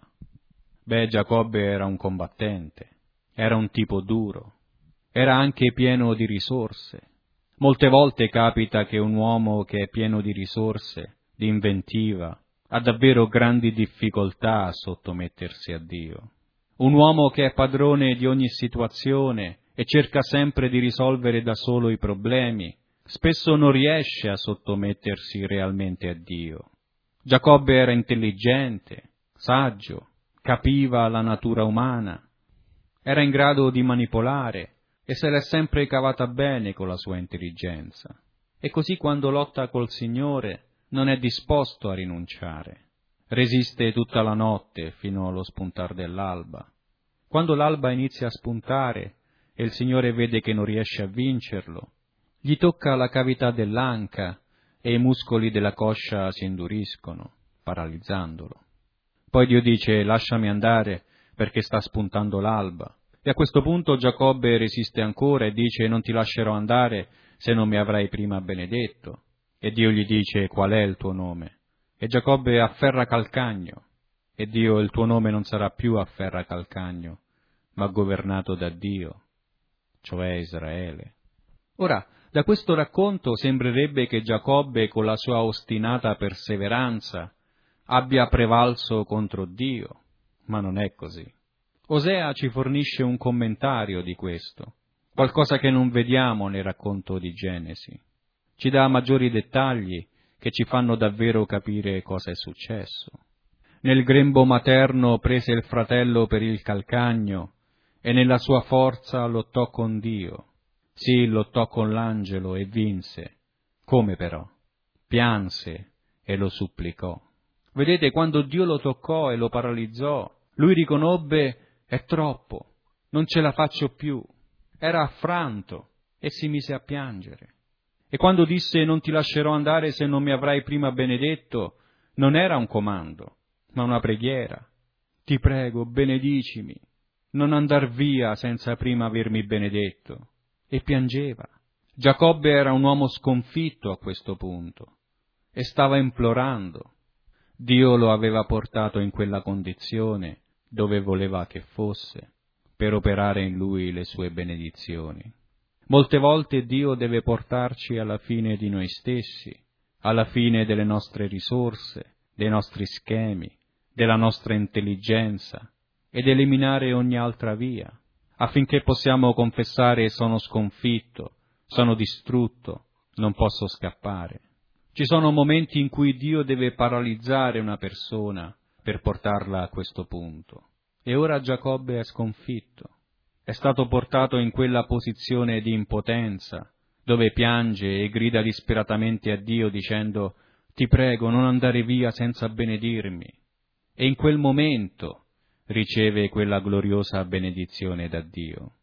Giacobbe era un combattente, era un tipo duro, era anche pieno di risorse. Molte volte capita che un uomo che è pieno di risorse, di inventiva, ha davvero grandi difficoltà a sottomettersi a Dio. Un uomo che è padrone di ogni situazione e cerca sempre di risolvere da solo i problemi, spesso non riesce a sottomettersi realmente a Dio. Giacobbe era intelligente, saggio, capiva la natura umana, era in grado di manipolare e se l'è sempre cavata bene con la sua intelligenza. E così quando lotta col Signore non è disposto a rinunciare. Resiste tutta la notte fino allo spuntar dell'alba. Quando l'alba inizia a spuntare e il Signore vede che non riesce a vincerlo, gli tocca la cavità dell'anca e i muscoli della coscia si induriscono, paralizzandolo. Poi Dio dice, lasciami andare perché sta spuntando l'alba. E a questo punto Giacobbe resiste ancora e dice, non ti lascerò andare se non mi avrai prima benedetto. E Dio gli dice, qual è il tuo nome? E Giacobbe afferra calcagno. E Dio, il tuo nome non sarà più afferra calcagno, ma governato da Dio, cioè Israele. Ora, da questo racconto sembrerebbe che Giacobbe, con la sua ostinata perseveranza, abbia prevalso contro Dio, ma non è così. Osea ci fornisce un commentario di questo, qualcosa che non vediamo nel racconto di Genesi. Ci dà maggiori dettagli che ci fanno davvero capire cosa è successo. Nel grembo materno prese il fratello per il calcagno e nella sua forza lottò con Dio. Sì, lottò con l'angelo e vinse. Come però? Pianse e lo supplicò. Vedete, quando Dio lo toccò e lo paralizzò, lui riconobbe, è troppo, non ce la faccio più. Era affranto e si mise a piangere. E quando disse, non ti lascerò andare se non mi avrai prima benedetto, non era un comando, ma una preghiera. Ti prego, benedicimi, non andar via senza prima avermi benedetto. E piangeva. Giacobbe era un uomo sconfitto a questo punto e stava implorando. Dio lo aveva portato in quella condizione dove voleva che fosse, per operare in lui le sue benedizioni. Molte volte Dio deve portarci alla fine di noi stessi, alla fine delle nostre risorse, dei nostri schemi, della nostra intelligenza, ed eliminare ogni altra via, affinché possiamo confessare sono sconfitto, sono distrutto, non posso scappare. Ci sono momenti in cui Dio deve paralizzare una persona per portarla a questo punto. E ora Giacobbe è sconfitto. È stato portato in quella posizione di impotenza, dove piange e grida disperatamente a Dio dicendo: «Ti prego, non andare via senza benedirmi». E in quel momento riceve quella gloriosa benedizione da Dio.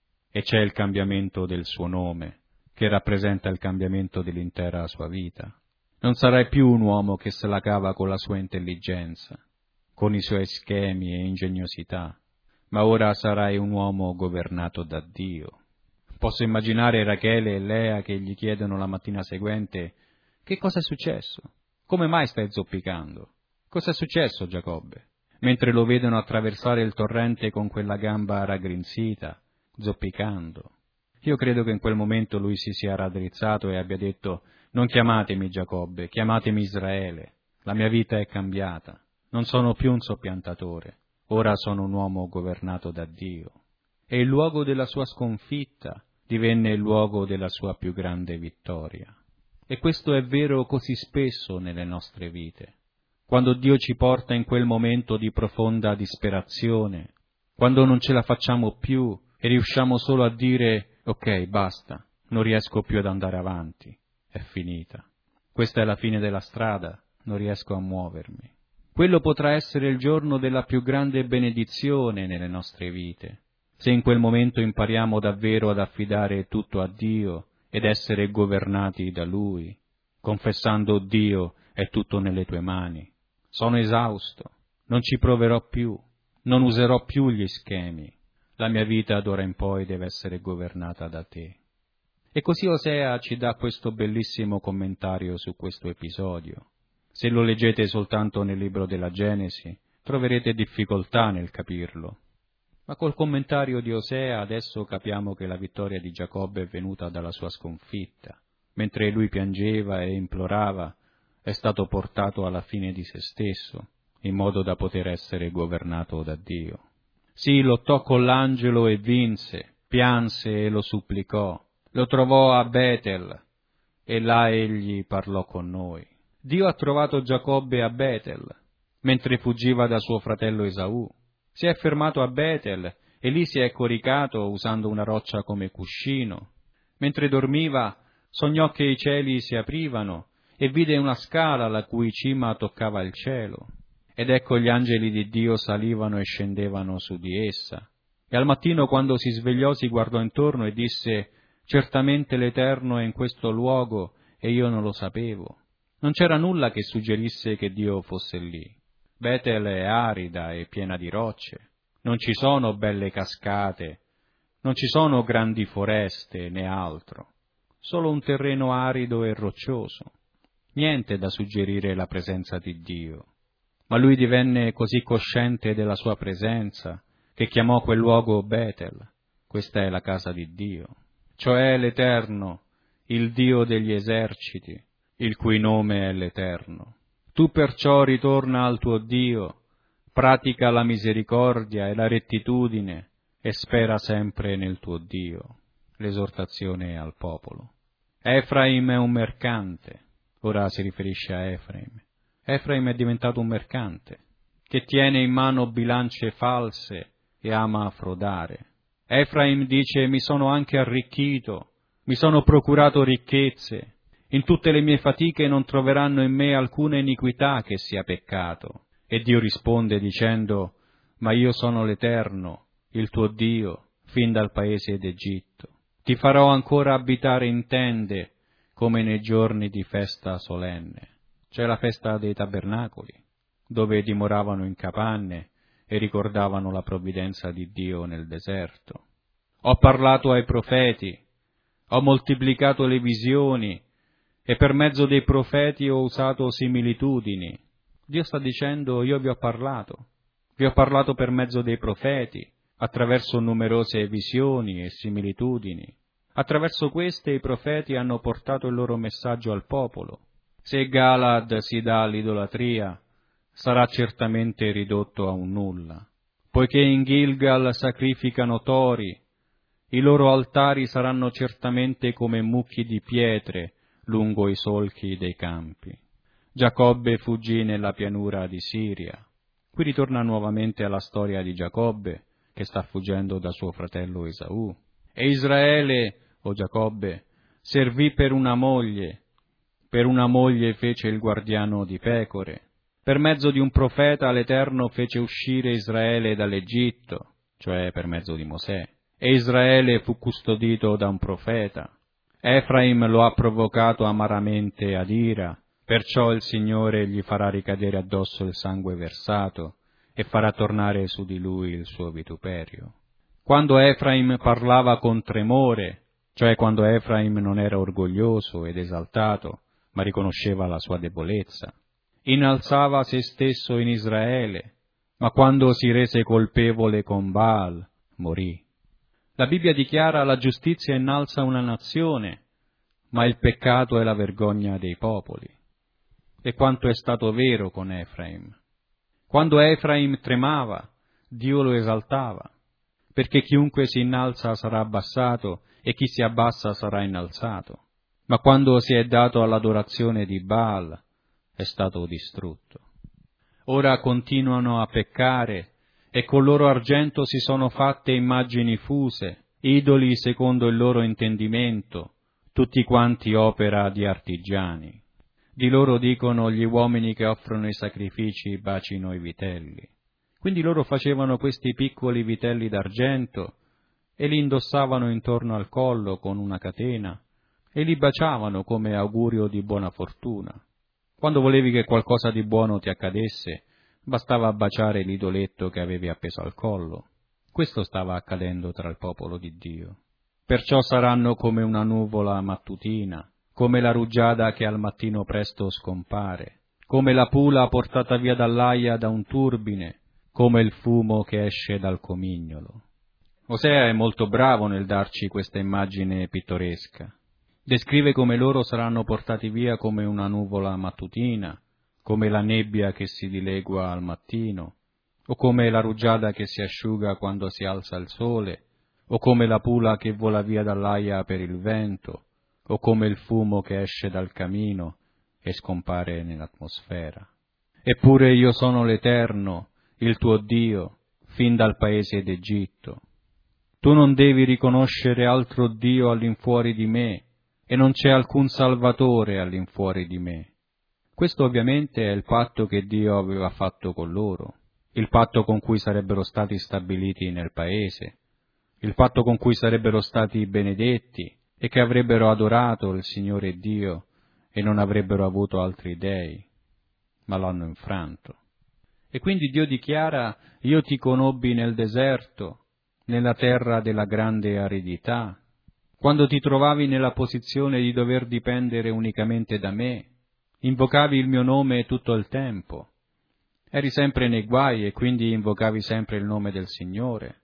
E c'è il cambiamento del suo nome, che rappresenta il cambiamento dell'intera sua vita. Non sarai più un uomo che se la cava con la sua intelligenza, con i suoi schemi e ingegnosità, ma ora sarai un uomo governato da Dio. Posso immaginare Rachele e Lea che gli chiedono la mattina seguente: «Che cosa è successo? Come mai stai zoppicando? Cosa è successo, Giacobbe?» Mentre lo vedono attraversare il torrente con quella gamba raggrinzita, zoppicando. Io credo che in quel momento lui si sia raddrizzato e abbia detto: «Non chiamatemi Giacobbe, chiamatemi Israele. La mia vita è cambiata. Non sono più un soppiantatore. Ora sono un uomo governato da Dio». E il luogo della sua sconfitta divenne il luogo della sua più grande vittoria. E questo è vero così spesso nelle nostre vite. Quando Dio ci porta in quel momento di profonda disperazione, quando non ce la facciamo più e riusciamo solo a dire: «Ok, basta, non riesco più ad andare avanti, è finita. Questa è la fine della strada, non riesco a muovermi». Quello potrà essere il giorno della più grande benedizione nelle nostre vite, se in quel momento impariamo davvero ad affidare tutto a Dio ed essere governati da Lui, confessando: «Dio, è tutto nelle tue mani. Sono esausto, non ci proverò più, non userò più gli schemi. La mia vita d'ora in poi deve essere governata da te». E così Osea ci dà questo bellissimo commentario su questo episodio. Se lo leggete soltanto nel libro della Genesi, troverete difficoltà nel capirlo. Ma col commentario di Osea adesso capiamo che la vittoria di Giacobbe è venuta dalla sua sconfitta. Mentre lui piangeva e implorava, è stato portato alla fine di se stesso, in modo da poter essere governato da Dio. Sì, lottò con l'angelo e vinse, pianse e lo supplicò, lo trovò a Betel, e là egli parlò con noi. Dio ha trovato Giacobbe a Betel, mentre fuggiva da suo fratello Esaù. Si è fermato a Betel e lì si è coricato usando una roccia come cuscino. Mentre dormiva, sognò che i cieli si aprivano e vide una scala la cui cima toccava il cielo. Ed ecco gli angeli di Dio salivano e scendevano su di essa. E al mattino, quando si svegliò, si guardò intorno e disse: «Certamente l'Eterno è in questo luogo e io non lo sapevo». Non c'era nulla che suggerisse che Dio fosse lì. Betel è arida e piena di rocce. Non ci sono belle cascate, non ci sono grandi foreste né altro. Solo un terreno arido e roccioso. Niente da suggerire la presenza di Dio. Ma lui divenne così cosciente della sua presenza che chiamò quel luogo Betel. Questa è la casa di Dio, cioè l'Eterno, il Dio degli eserciti, il cui nome è l'Eterno. Tu perciò ritorna al tuo Dio, pratica la misericordia e la rettitudine e spera sempre nel tuo Dio. L'esortazione al popolo. Efraim è un mercante. Ora si riferisce a Efraim. Efraim è diventato un mercante, che tiene in mano bilance false e ama frodare. Efraim dice: «Mi sono anche arricchito, mi sono procurato ricchezze. In tutte le mie fatiche non troveranno in me alcuna iniquità che sia peccato». E Dio risponde dicendo: «Ma io sono l'Eterno, il tuo Dio, fin dal paese d'Egitto. Ti farò ancora abitare in tende, come nei giorni di festa solenne». C'è la festa dei tabernacoli, dove dimoravano in capanne e ricordavano la provvidenza di Dio nel deserto. Ho parlato ai profeti, ho moltiplicato le visioni, e per mezzo dei profeti ho usato similitudini. Dio sta dicendo: io vi ho parlato per mezzo dei profeti, attraverso numerose visioni e similitudini. Attraverso queste i profeti hanno portato il loro messaggio al popolo. Se Galad si dà all'idolatria, sarà certamente ridotto a un nulla. Poiché in Gilgal sacrificano tori, i loro altari saranno certamente come mucchi di pietre lungo i solchi dei campi. Giacobbe fuggì nella pianura di Siria, Qui ritorna nuovamente alla storia di Giacobbe, che sta fuggendo da suo fratello Esaù. E Israele, o Giacobbe, servì per una moglie fece il guardiano di pecore. Per mezzo di un profeta l'Eterno fece uscire Israele dall'Egitto, cioè per mezzo di Mosè, e Israele fu custodito da un profeta. Efraim lo ha provocato amaramente ad ira, perciò il Signore gli farà ricadere addosso il sangue versato e farà tornare su di lui il suo vituperio. Quando Efraim parlava con tremore, cioè quando Efraim non era orgoglioso ed esaltato, ma riconosceva la sua debolezza, innalzava se stesso in Israele, ma quando si rese colpevole con Baal, morì. La Bibbia dichiara: la giustizia innalza una nazione, ma il peccato è la vergogna dei popoli. E quanto è stato vero con Efraim. Quando Efraim tremava, Dio lo esaltava, perché chiunque si innalza sarà abbassato e chi si abbassa sarà innalzato. Ma quando si è dato all'adorazione di Baal, è stato distrutto. Ora continuano a peccare e col loro argento si sono fatte immagini fuse, idoli secondo il loro intendimento, tutti quanti opera di artigiani. Di loro dicono: gli uomini che offrono i sacrifici bacino i vitelli. Quindi loro facevano questi piccoli vitelli d'argento e li indossavano intorno al collo con una catena e li baciavano come augurio di buona fortuna. Quando volevi che qualcosa di buono ti accadesse, bastava baciare l'idoletto che avevi appeso al collo. Questo stava accadendo tra il popolo di Dio. Perciò saranno come una nuvola mattutina, come la rugiada che al mattino presto scompare, come la pula portata via dall'aia da un turbine, come il fumo che esce dal comignolo. Osea è molto bravo nel darci questa immagine pittoresca. Descrive come loro saranno portati via come una nuvola mattutina, come la nebbia che si dilegua al mattino, o come la rugiada che si asciuga quando si alza il sole, o come la pula che vola via dall'aia per il vento, o come il fumo che esce dal camino e scompare nell'atmosfera. Eppure io sono l'Eterno, il tuo Dio, fin dal paese d'Egitto. Tu non devi riconoscere altro Dio all'infuori di me, e non c'è alcun Salvatore all'infuori di me. Questo ovviamente è il patto che Dio aveva fatto con loro, il patto con cui sarebbero stati stabiliti nel paese, il patto con cui sarebbero stati benedetti e che avrebbero adorato il Signore Dio e non avrebbero avuto altri dei, ma l'hanno infranto. E quindi Dio dichiara: io ti conobbi nel deserto, nella terra della grande aridità, quando ti trovavi nella posizione di dover dipendere unicamente da me, invocavi il mio nome tutto il tempo, eri sempre nei guai e quindi invocavi sempre il nome del Signore.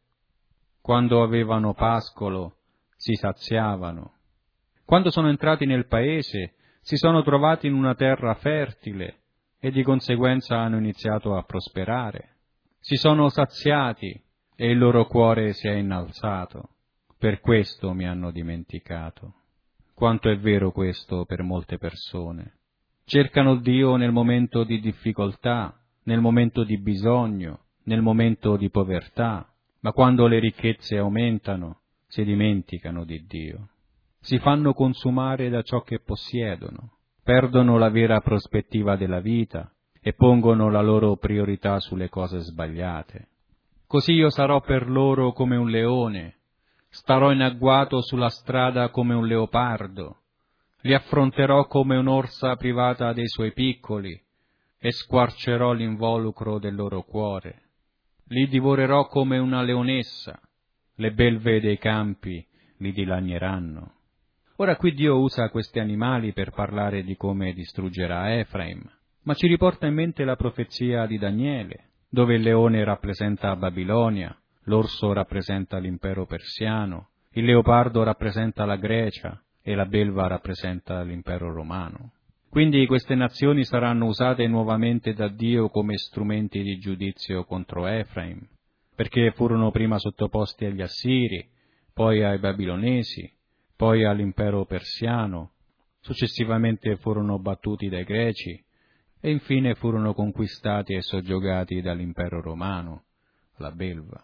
Quando avevano pascolo si saziavano. Quando sono entrati nel paese si sono trovati in una terra fertile e di conseguenza hanno iniziato a prosperare. Si sono saziati e il loro cuore si è innalzato. Per questo mi hanno dimenticato. Quanto è vero questo per molte persone. Cercano Dio nel momento di difficoltà, nel momento di bisogno, nel momento di povertà, ma quando le ricchezze aumentano si dimenticano di Dio. Si fanno consumare da ciò che possiedono, perdono la vera prospettiva della vita e pongono la loro priorità sulle cose sbagliate. Così io sarò per loro come un leone, starò in agguato sulla strada come un leopardo, li affronterò come un'orsa privata dei suoi piccoli e squarcerò l'involucro del loro cuore. Li divorerò come una leonessa, le belve dei campi li dilagneranno. Ora qui Dio usa questi animali per parlare di come distruggerà Efraim, ma ci riporta in mente la profezia di Daniele, dove il leone rappresenta Babilonia, l'orso rappresenta l'impero persiano, il leopardo rappresenta la Grecia e la belva rappresenta l'impero romano. Quindi queste nazioni saranno usate nuovamente da Dio come strumenti di giudizio contro Efraim, perché furono prima sottoposti agli Assiri, poi ai Babilonesi, poi all'impero persiano, successivamente furono battuti dai Greci e infine furono conquistati e soggiogati dall'impero romano, la belva.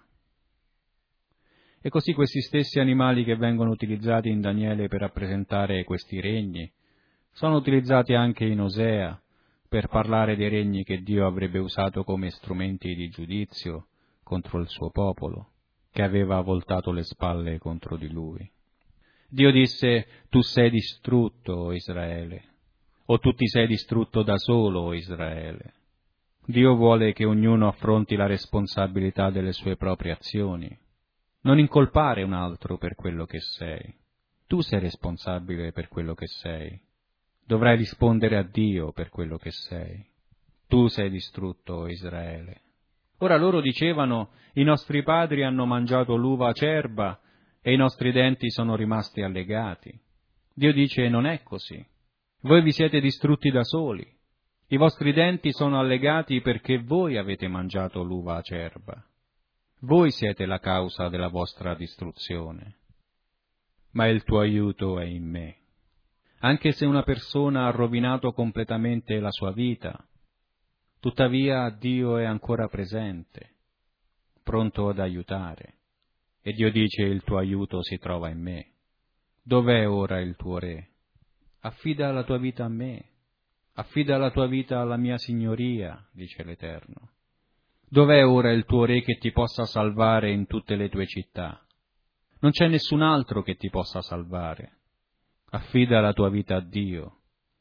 E così questi stessi animali che vengono utilizzati in Daniele per rappresentare questi regni, sono utilizzati anche in Osea per parlare dei regni che Dio avrebbe usato come strumenti di giudizio contro il suo popolo, che aveva voltato le spalle contro di lui. Dio disse: tu sei distrutto, o Israele, o tu ti sei distrutto da solo, o Israele. Dio vuole che ognuno affronti la responsabilità delle sue proprie azioni. Non incolpare un altro per quello che sei. Tu sei responsabile per quello che sei. Dovrai rispondere a Dio per quello che sei. Tu sei distrutto, o Israele. Ora loro dicevano: i nostri padri hanno mangiato l'uva acerba e i nostri denti sono rimasti allegati. Dio dice: non è così. Voi vi siete distrutti da soli. I vostri denti sono allegati perché voi avete mangiato l'uva acerba. Voi siete la causa della vostra distruzione. Ma il tuo aiuto è in me. Anche se una persona ha rovinato completamente la sua vita, tuttavia Dio è ancora presente, pronto ad aiutare. E Dio dice: il tuo aiuto si trova in me. Dov'è ora il tuo re? Affida la tua vita a me. Affida la tua vita alla mia signoria, dice l'Eterno. Dov'è ora il tuo re che ti possa salvare in tutte le tue città? Non c'è nessun altro che ti possa salvare. Affida la tua vita a Dio.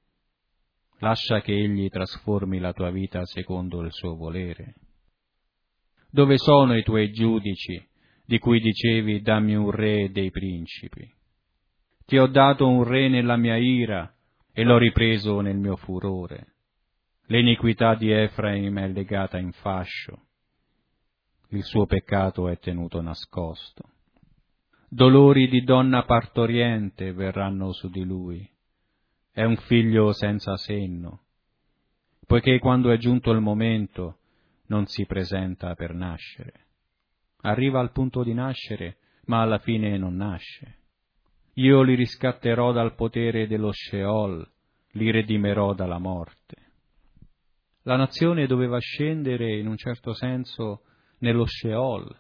Lascia che Egli trasformi la tua vita secondo il suo volere. Dove sono i tuoi giudici, di cui dicevi: dammi un re dei principi? Ti ho dato un re nella mia ira e l'ho ripreso nel mio furore. L'iniquità di Efraim è legata in fascio, il suo peccato è tenuto nascosto. Dolori di donna partoriente verranno su di lui. È un figlio senza senno, poiché quando è giunto il momento non si presenta per nascere. Arriva al punto di nascere, ma alla fine non nasce. Io li riscatterò dal potere dello Sheol, li redimerò dalla morte. La nazione doveva scendere in un certo senso nello Sheol,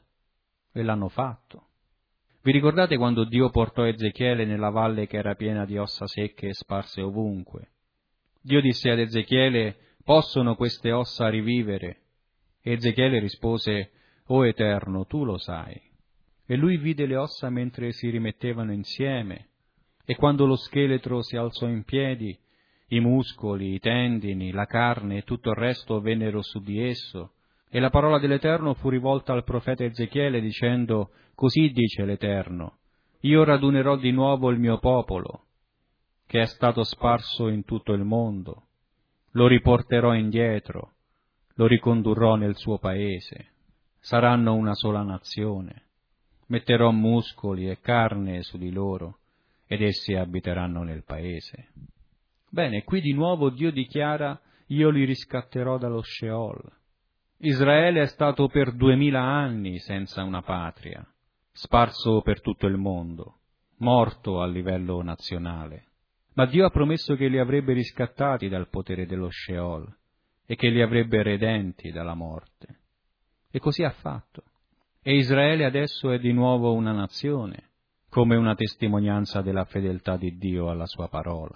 e l'hanno fatto. Vi ricordate quando Dio portò Ezechiele nella valle che era piena di ossa secche e sparse ovunque? Dio disse ad Ezechiele: possono queste ossa rivivere? E Ezechiele rispose: o Eterno, tu lo sai. E lui vide le ossa mentre si rimettevano insieme, e quando lo scheletro si alzò in piedi, i muscoli, i tendini, la carne e tutto il resto vennero su di esso, e la parola dell'Eterno fu rivolta al profeta Ezechiele dicendo: così dice l'Eterno, io radunerò di nuovo il mio popolo, che è stato sparso in tutto il mondo, lo riporterò indietro, lo ricondurrò nel suo paese, saranno una sola nazione, metterò muscoli e carne su di loro, ed essi abiteranno nel paese. Bene, qui di nuovo Dio dichiara: io li riscatterò dallo Sheol. Israele è stato per 2000 anni senza una patria, sparso per tutto il mondo, morto a livello nazionale. Ma Dio ha promesso che li avrebbe riscattati dal potere dello Sheol e che li avrebbe redenti dalla morte. E così ha fatto. E Israele adesso è di nuovo una nazione, come una testimonianza della fedeltà di Dio alla sua parola.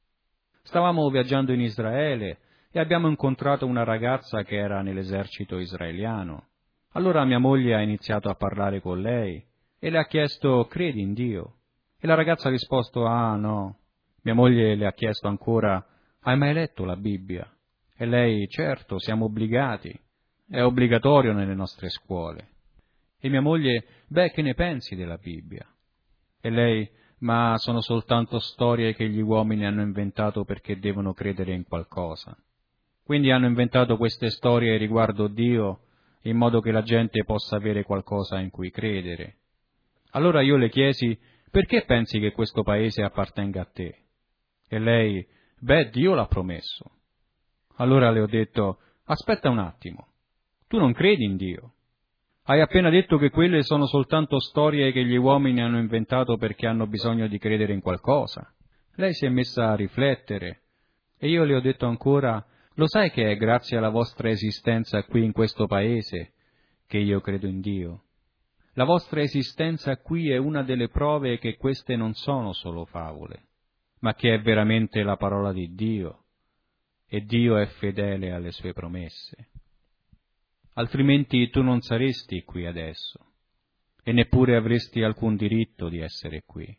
Stavamo viaggiando in Israele e abbiamo incontrato una ragazza che era nell'esercito israeliano. Allora mia moglie ha iniziato a parlare con lei e le ha chiesto: credi in Dio? E la ragazza ha risposto: ah no. Mia moglie le ha chiesto ancora: hai mai letto la Bibbia? E lei: certo, siamo obbligati, è obbligatorio nelle nostre scuole. E mia moglie: beh, che ne pensi della Bibbia? E lei: ma sono soltanto storie che gli uomini hanno inventato perché devono credere in qualcosa. Quindi hanno inventato queste storie riguardo Dio in modo che la gente possa avere qualcosa in cui credere. Allora io le chiesi: perché pensi che questo paese appartenga a te? E lei: beh, Dio l'ha promesso. Allora le ho detto: aspetta un attimo, tu non credi in Dio? Hai appena detto che quelle sono soltanto storie che gli uomini hanno inventato perché hanno bisogno di credere in qualcosa. Lei si è messa a riflettere e io le ho detto ancora: Lo sai che è grazie alla vostra esistenza qui in questo paese che io credo in Dio? La vostra esistenza qui è una delle prove che queste non sono solo favole, ma che è veramente la parola di Dio, e Dio è fedele alle sue promesse. Altrimenti tu non saresti qui adesso, e neppure avresti alcun diritto di essere qui.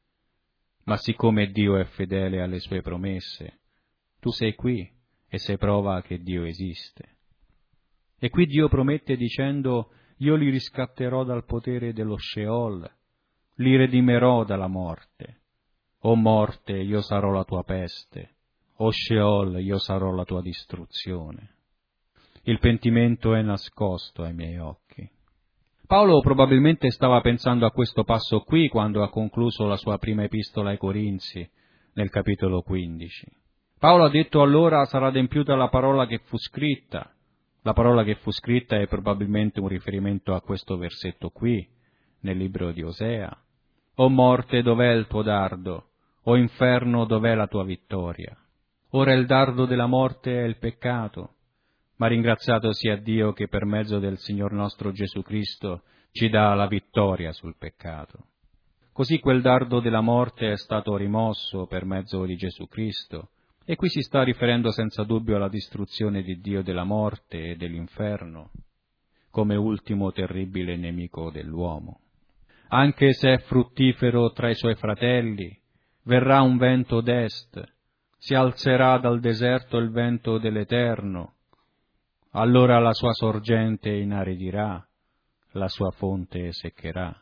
Ma siccome Dio è fedele alle sue promesse, tu sei qui e sei prova che Dio esiste. E qui Dio promette dicendo: io li riscatterò dal potere dello Sheol, li redimerò dalla morte. O morte, io sarò la tua peste, o Sheol, io sarò la tua distruzione. Il pentimento è nascosto ai miei occhi. Paolo probabilmente stava pensando a questo passo qui quando ha concluso la sua prima epistola ai Corinzi, nel capitolo 15. Paolo ha detto: allora sarà adempiuta la parola che fu scritta. La parola che fu scritta è probabilmente un riferimento a questo versetto qui, nel libro di Osea. O morte, dov'è il tuo dardo? O inferno, dov'è la tua vittoria? Ora il dardo della morte è il peccato, ma ringraziato sia Dio che per mezzo del Signor nostro Gesù Cristo ci dà la vittoria sul peccato. Così quel dardo della morte è stato rimosso per mezzo di Gesù Cristo, e qui si sta riferendo senza dubbio alla distruzione di Dio della morte e dell'inferno, come ultimo terribile nemico dell'uomo. Anche se è fruttifero tra i suoi fratelli, verrà un vento d'est, si alzerà dal deserto il vento dell'Eterno, allora la sua sorgente inaridirà, la sua fonte seccherà.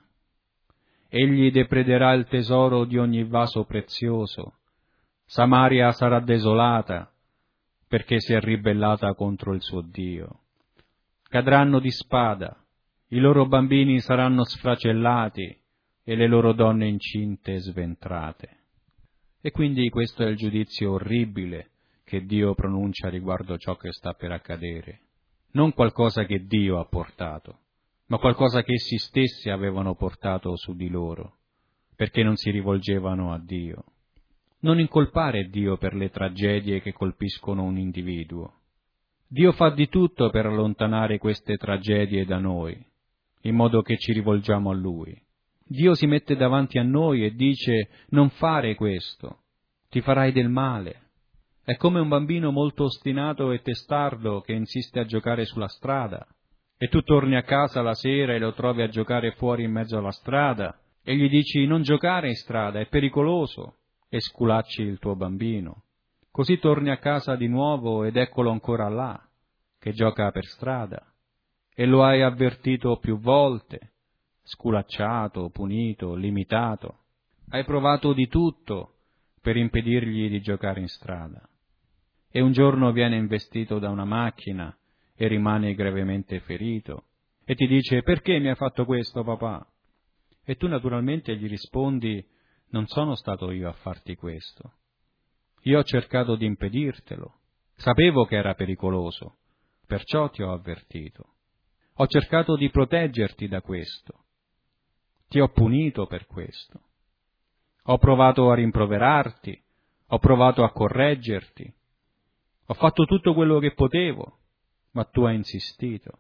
Egli deprederà il tesoro di ogni vaso prezioso. Samaria sarà desolata, perché si è ribellata contro il suo Dio. Cadranno di spada, i loro bambini saranno sfracellati e le loro donne incinte sventrate. E quindi questo è il giudizio orribile che Dio pronuncia riguardo ciò che sta per accadere. Non qualcosa che Dio ha portato, ma qualcosa che essi stessi avevano portato su di loro, perché non si rivolgevano a Dio. Non incolpare Dio per le tragedie che colpiscono un individuo. Dio fa di tutto per allontanare queste tragedie da noi, in modo che ci rivolgiamo a Lui. Dio si mette davanti a noi e dice: non fare questo, ti farai del male. È come un bambino molto ostinato e testardo che insiste a giocare sulla strada, e tu torni a casa la sera e lo trovi a giocare fuori in mezzo alla strada, e gli dici: non giocare in strada, è pericoloso, e sculacci il tuo bambino. Così torni a casa di nuovo ed eccolo ancora là, che gioca per strada, e lo hai avvertito più volte, sculacciato, punito, limitato. Hai provato di tutto per impedirgli di giocare in strada. E un giorno viene investito da una macchina e rimane gravemente ferito, e ti dice: perché mi hai fatto questo, papà? E tu naturalmente gli rispondi: non sono stato io a farti questo. Io ho cercato di impedirtelo. Sapevo che era pericoloso, perciò ti ho avvertito. Ho cercato di proteggerti da questo. Ti ho punito per questo. Ho provato a rimproverarti, ho provato a correggerti. Ho fatto tutto quello che potevo, ma tu hai insistito.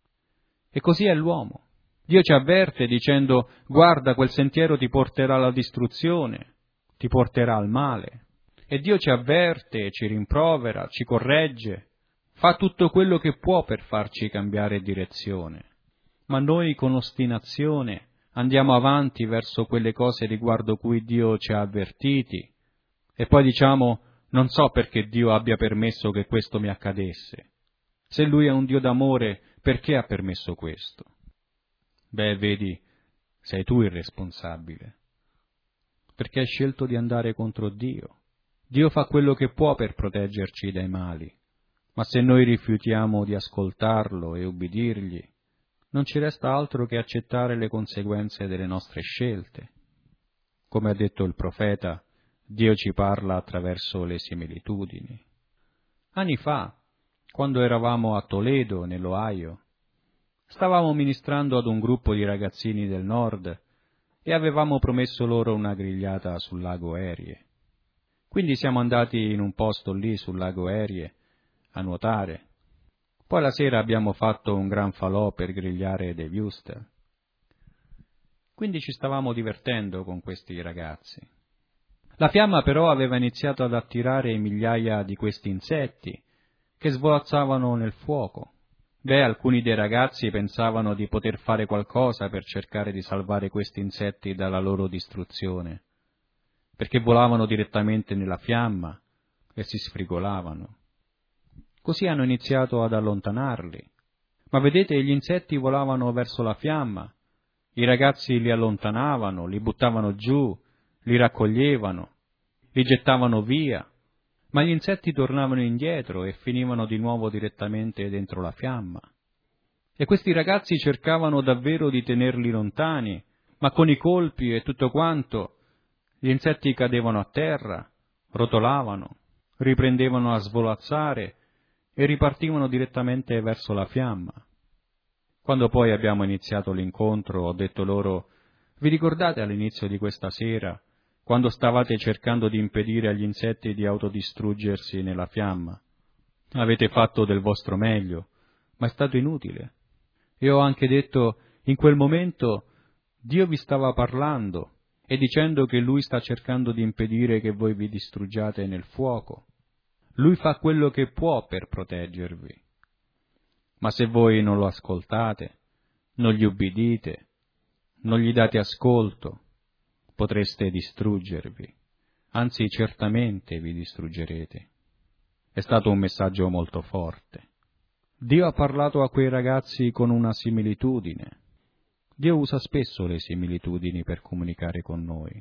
E così è l'uomo. Dio ci avverte dicendo: guarda, quel sentiero ti porterà alla distruzione, ti porterà al male. E Dio ci avverte, ci rimprovera, ci corregge, fa tutto quello che può per farci cambiare direzione. Ma noi con ostinazione andiamo avanti verso quelle cose riguardo cui Dio ci ha avvertiti, e poi diciamo: non so perché Dio abbia permesso che questo mi accadesse. Se Lui è un Dio d'amore, perché ha permesso questo? Beh, vedi, sei tu il responsabile, perché hai scelto di andare contro Dio. Dio fa quello che può per proteggerci dai mali, ma se noi rifiutiamo di ascoltarlo e ubbidirgli, non ci resta altro che accettare le conseguenze delle nostre scelte. Come ha detto il profeta, Dio ci parla attraverso le similitudini. Anni fa, quando eravamo a Toledo, nell'Ohio, stavamo ministrando ad un gruppo di ragazzini del nord e avevamo promesso loro una grigliata sul lago Erie. Quindi siamo andati in un posto lì sul lago Erie a nuotare. Poi la sera abbiamo fatto un gran falò per grigliare dei wuster. Quindi ci stavamo divertendo con questi ragazzi. La fiamma però aveva iniziato ad attirare migliaia di questi insetti che svolazzavano nel fuoco. Alcuni dei ragazzi pensavano di poter fare qualcosa per cercare di salvare questi insetti dalla loro distruzione, perché volavano direttamente nella fiamma e si sfrigolavano. Così hanno iniziato ad allontanarli. Ma vedete, gli insetti volavano verso la fiamma, i ragazzi li allontanavano, li buttavano giù, li raccoglievano, li gettavano via, ma gli insetti tornavano indietro e finivano di nuovo direttamente dentro la fiamma. E questi ragazzi cercavano davvero di tenerli lontani, ma con i colpi e tutto quanto, gli insetti cadevano a terra, rotolavano, riprendevano a svolazzare e ripartivano direttamente verso la fiamma. Quando poi abbiamo iniziato l'incontro, ho detto loro: vi ricordate all'inizio di questa sera, quando stavate cercando di impedire agli insetti di autodistruggersi nella fiamma? Avete fatto del vostro meglio, ma è stato inutile. E ho anche detto: in quel momento Dio vi stava parlando e dicendo che Lui sta cercando di impedire che voi vi distruggiate nel fuoco. Lui fa quello che può per proteggervi. Ma se voi non lo ascoltate, non gli ubbidite, non gli date ascolto, potreste distruggervi, anzi certamente vi distruggerete. È stato un messaggio molto forte. Dio ha parlato a quei ragazzi con una similitudine. Dio usa spesso le similitudini per comunicare con noi.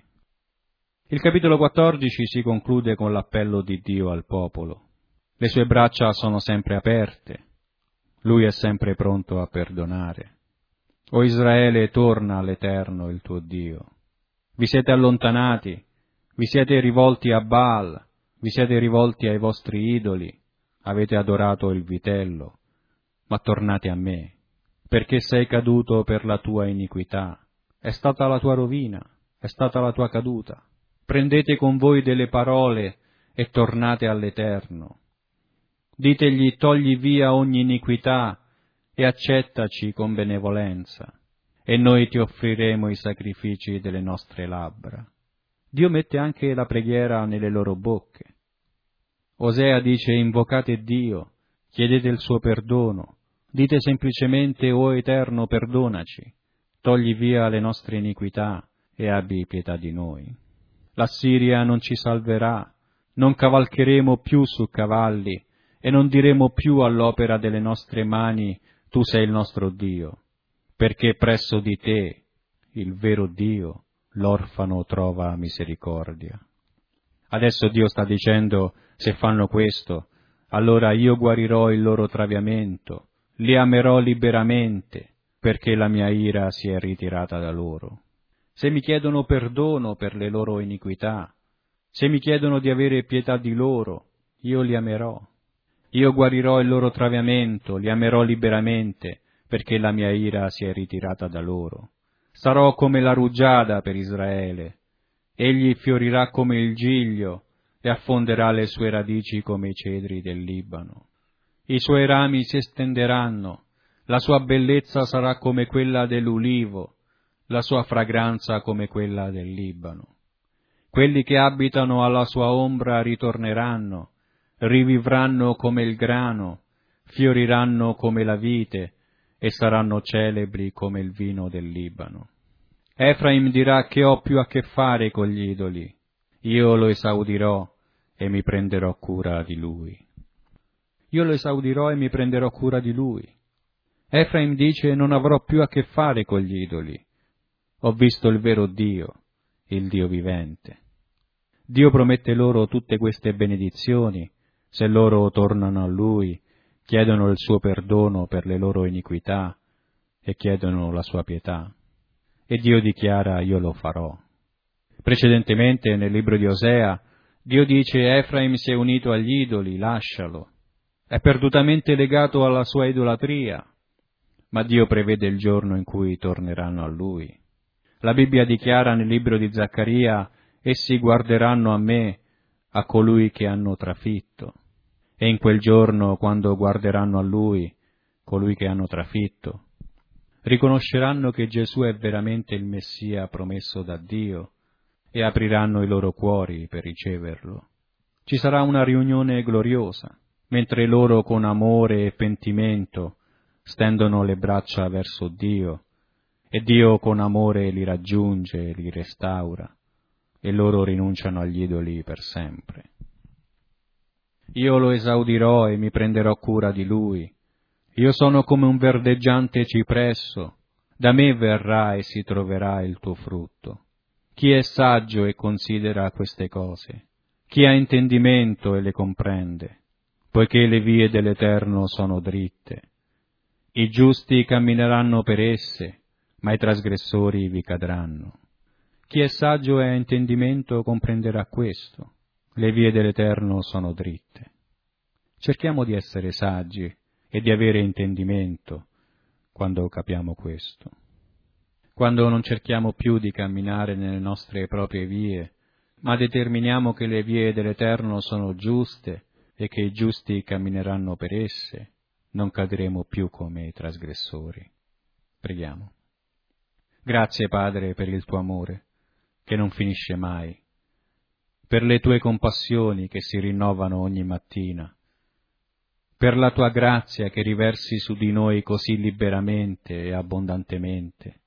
Il capitolo 14 si conclude con l'appello di Dio al popolo. Le sue braccia sono sempre aperte. Lui è sempre pronto a perdonare. O Israele, torna all'Eterno, il tuo Dio. Vi siete allontanati, vi siete rivolti a Baal, vi siete rivolti ai vostri idoli, avete adorato il vitello, ma tornate a me, perché sei caduto per la tua iniquità. È stata la tua rovina, è stata la tua caduta. Prendete con voi delle parole e tornate all'Eterno. Ditegli: togli via ogni iniquità e accettaci con benevolenza, e noi ti offriremo i sacrifici delle nostre labbra. Dio mette anche la preghiera nelle loro bocche. Osea dice: invocate Dio, chiedete il suo perdono, dite semplicemente: o Eterno, perdonaci, togli via le nostre iniquità e abbi pietà di noi. L'Assiria non ci salverà, non cavalcheremo più su cavalli e non diremo più all'opera delle nostre mani: tu sei il nostro Dio, perché presso di te, il vero Dio, l'orfano trova misericordia. Adesso Dio sta dicendo: se fanno questo, allora io guarirò il loro traviamento, li amerò liberamente, perché la mia ira si è ritirata da loro. Se mi chiedono perdono per le loro iniquità, se mi chiedono di avere pietà di loro, io li amerò. Io guarirò il loro traviamento, li amerò liberamente, perché la mia ira si è ritirata da loro. Sarò come la rugiada per Israele. Egli fiorirà come il giglio e affonderà le sue radici come i cedri del Libano. I suoi rami si estenderanno, la sua bellezza sarà come quella dell'ulivo, la sua fragranza come quella del Libano. Quelli che abitano alla sua ombra ritorneranno, rivivranno come il grano, fioriranno come la vite e saranno celebri come il vino del Libano. Efraim dirà: che ho più a che fare con gli idoli? Io lo esaudirò e mi prenderò cura di lui. Io lo esaudirò e mi prenderò cura di lui. Efraim dice: non avrò più a che fare con gli idoli. Ho visto il vero Dio, il Dio vivente. Dio promette loro tutte queste benedizioni se loro tornano a Lui, chiedono il suo perdono per le loro iniquità e chiedono la sua pietà. E Dio dichiara: io lo farò. Precedentemente nel libro di Osea, Dio dice: Efraim si è unito agli idoli, lascialo. È perdutamente legato alla sua idolatria, ma Dio prevede il giorno in cui torneranno a Lui. La Bibbia dichiara nel libro di Zaccaria: essi guarderanno a me, a colui che hanno trafitto. e in quel giorno, quando guarderanno a Lui, colui che hanno trafitto, riconosceranno che Gesù è veramente il Messia promesso da Dio e apriranno i loro cuori per riceverlo. Ci sarà una riunione gloriosa, mentre loro con amore e pentimento stendono le braccia verso Dio, e Dio con amore li raggiunge e li restaura, e loro rinunciano agli idoli per sempre. Io lo esaudirò e mi prenderò cura di lui. Io sono come un verdeggiante cipresso, da me verrà e si troverà il tuo frutto. Chi è saggio e considera queste cose? Chi ha intendimento e le comprende? Poiché le vie dell'Eterno sono dritte. I giusti cammineranno per esse, ma i trasgressori vi cadranno. Chi è saggio e ha intendimento comprenderà questo. Le vie dell'Eterno sono dritte. Cerchiamo di essere saggi e di avere intendimento quando capiamo questo. Quando non cerchiamo più di camminare nelle nostre proprie vie, ma determiniamo che le vie dell'Eterno sono giuste e che i giusti cammineranno per esse, non cadremo più come i trasgressori. Preghiamo. Grazie, Padre, per il tuo amore, che non finisce mai, per le tue compassioni che si rinnovano ogni mattina, per la tua grazia che riversi su di noi così liberamente e abbondantemente.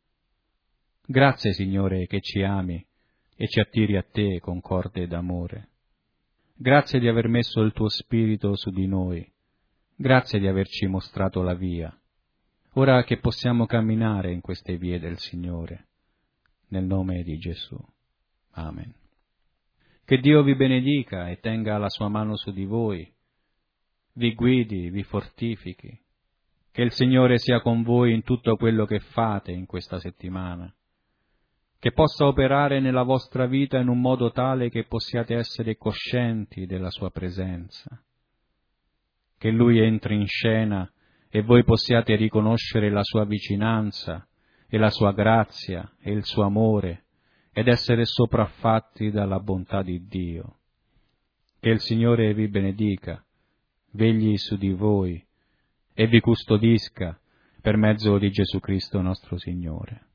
Grazie, Signore, che ci ami e ci attiri a te con corde d'amore. Grazie di aver messo il tuo Spirito su di noi. Grazie di averci mostrato la via. Ora che possiamo camminare in queste vie del Signore, nel nome di Gesù. Amen. Che Dio vi benedica e tenga la sua mano su di voi, vi guidi, vi fortifichi. Che il Signore sia con voi in tutto quello che fate in questa settimana. Che possa operare nella vostra vita in un modo tale che possiate essere coscienti della sua presenza. Che Lui entri in scena e voi possiate riconoscere la sua vicinanza e la sua grazia e il suo amore ed essere sopraffatti dalla bontà di Dio. Che il Signore vi benedica, vegli su di voi e vi custodisca per mezzo di Gesù Cristo nostro Signore.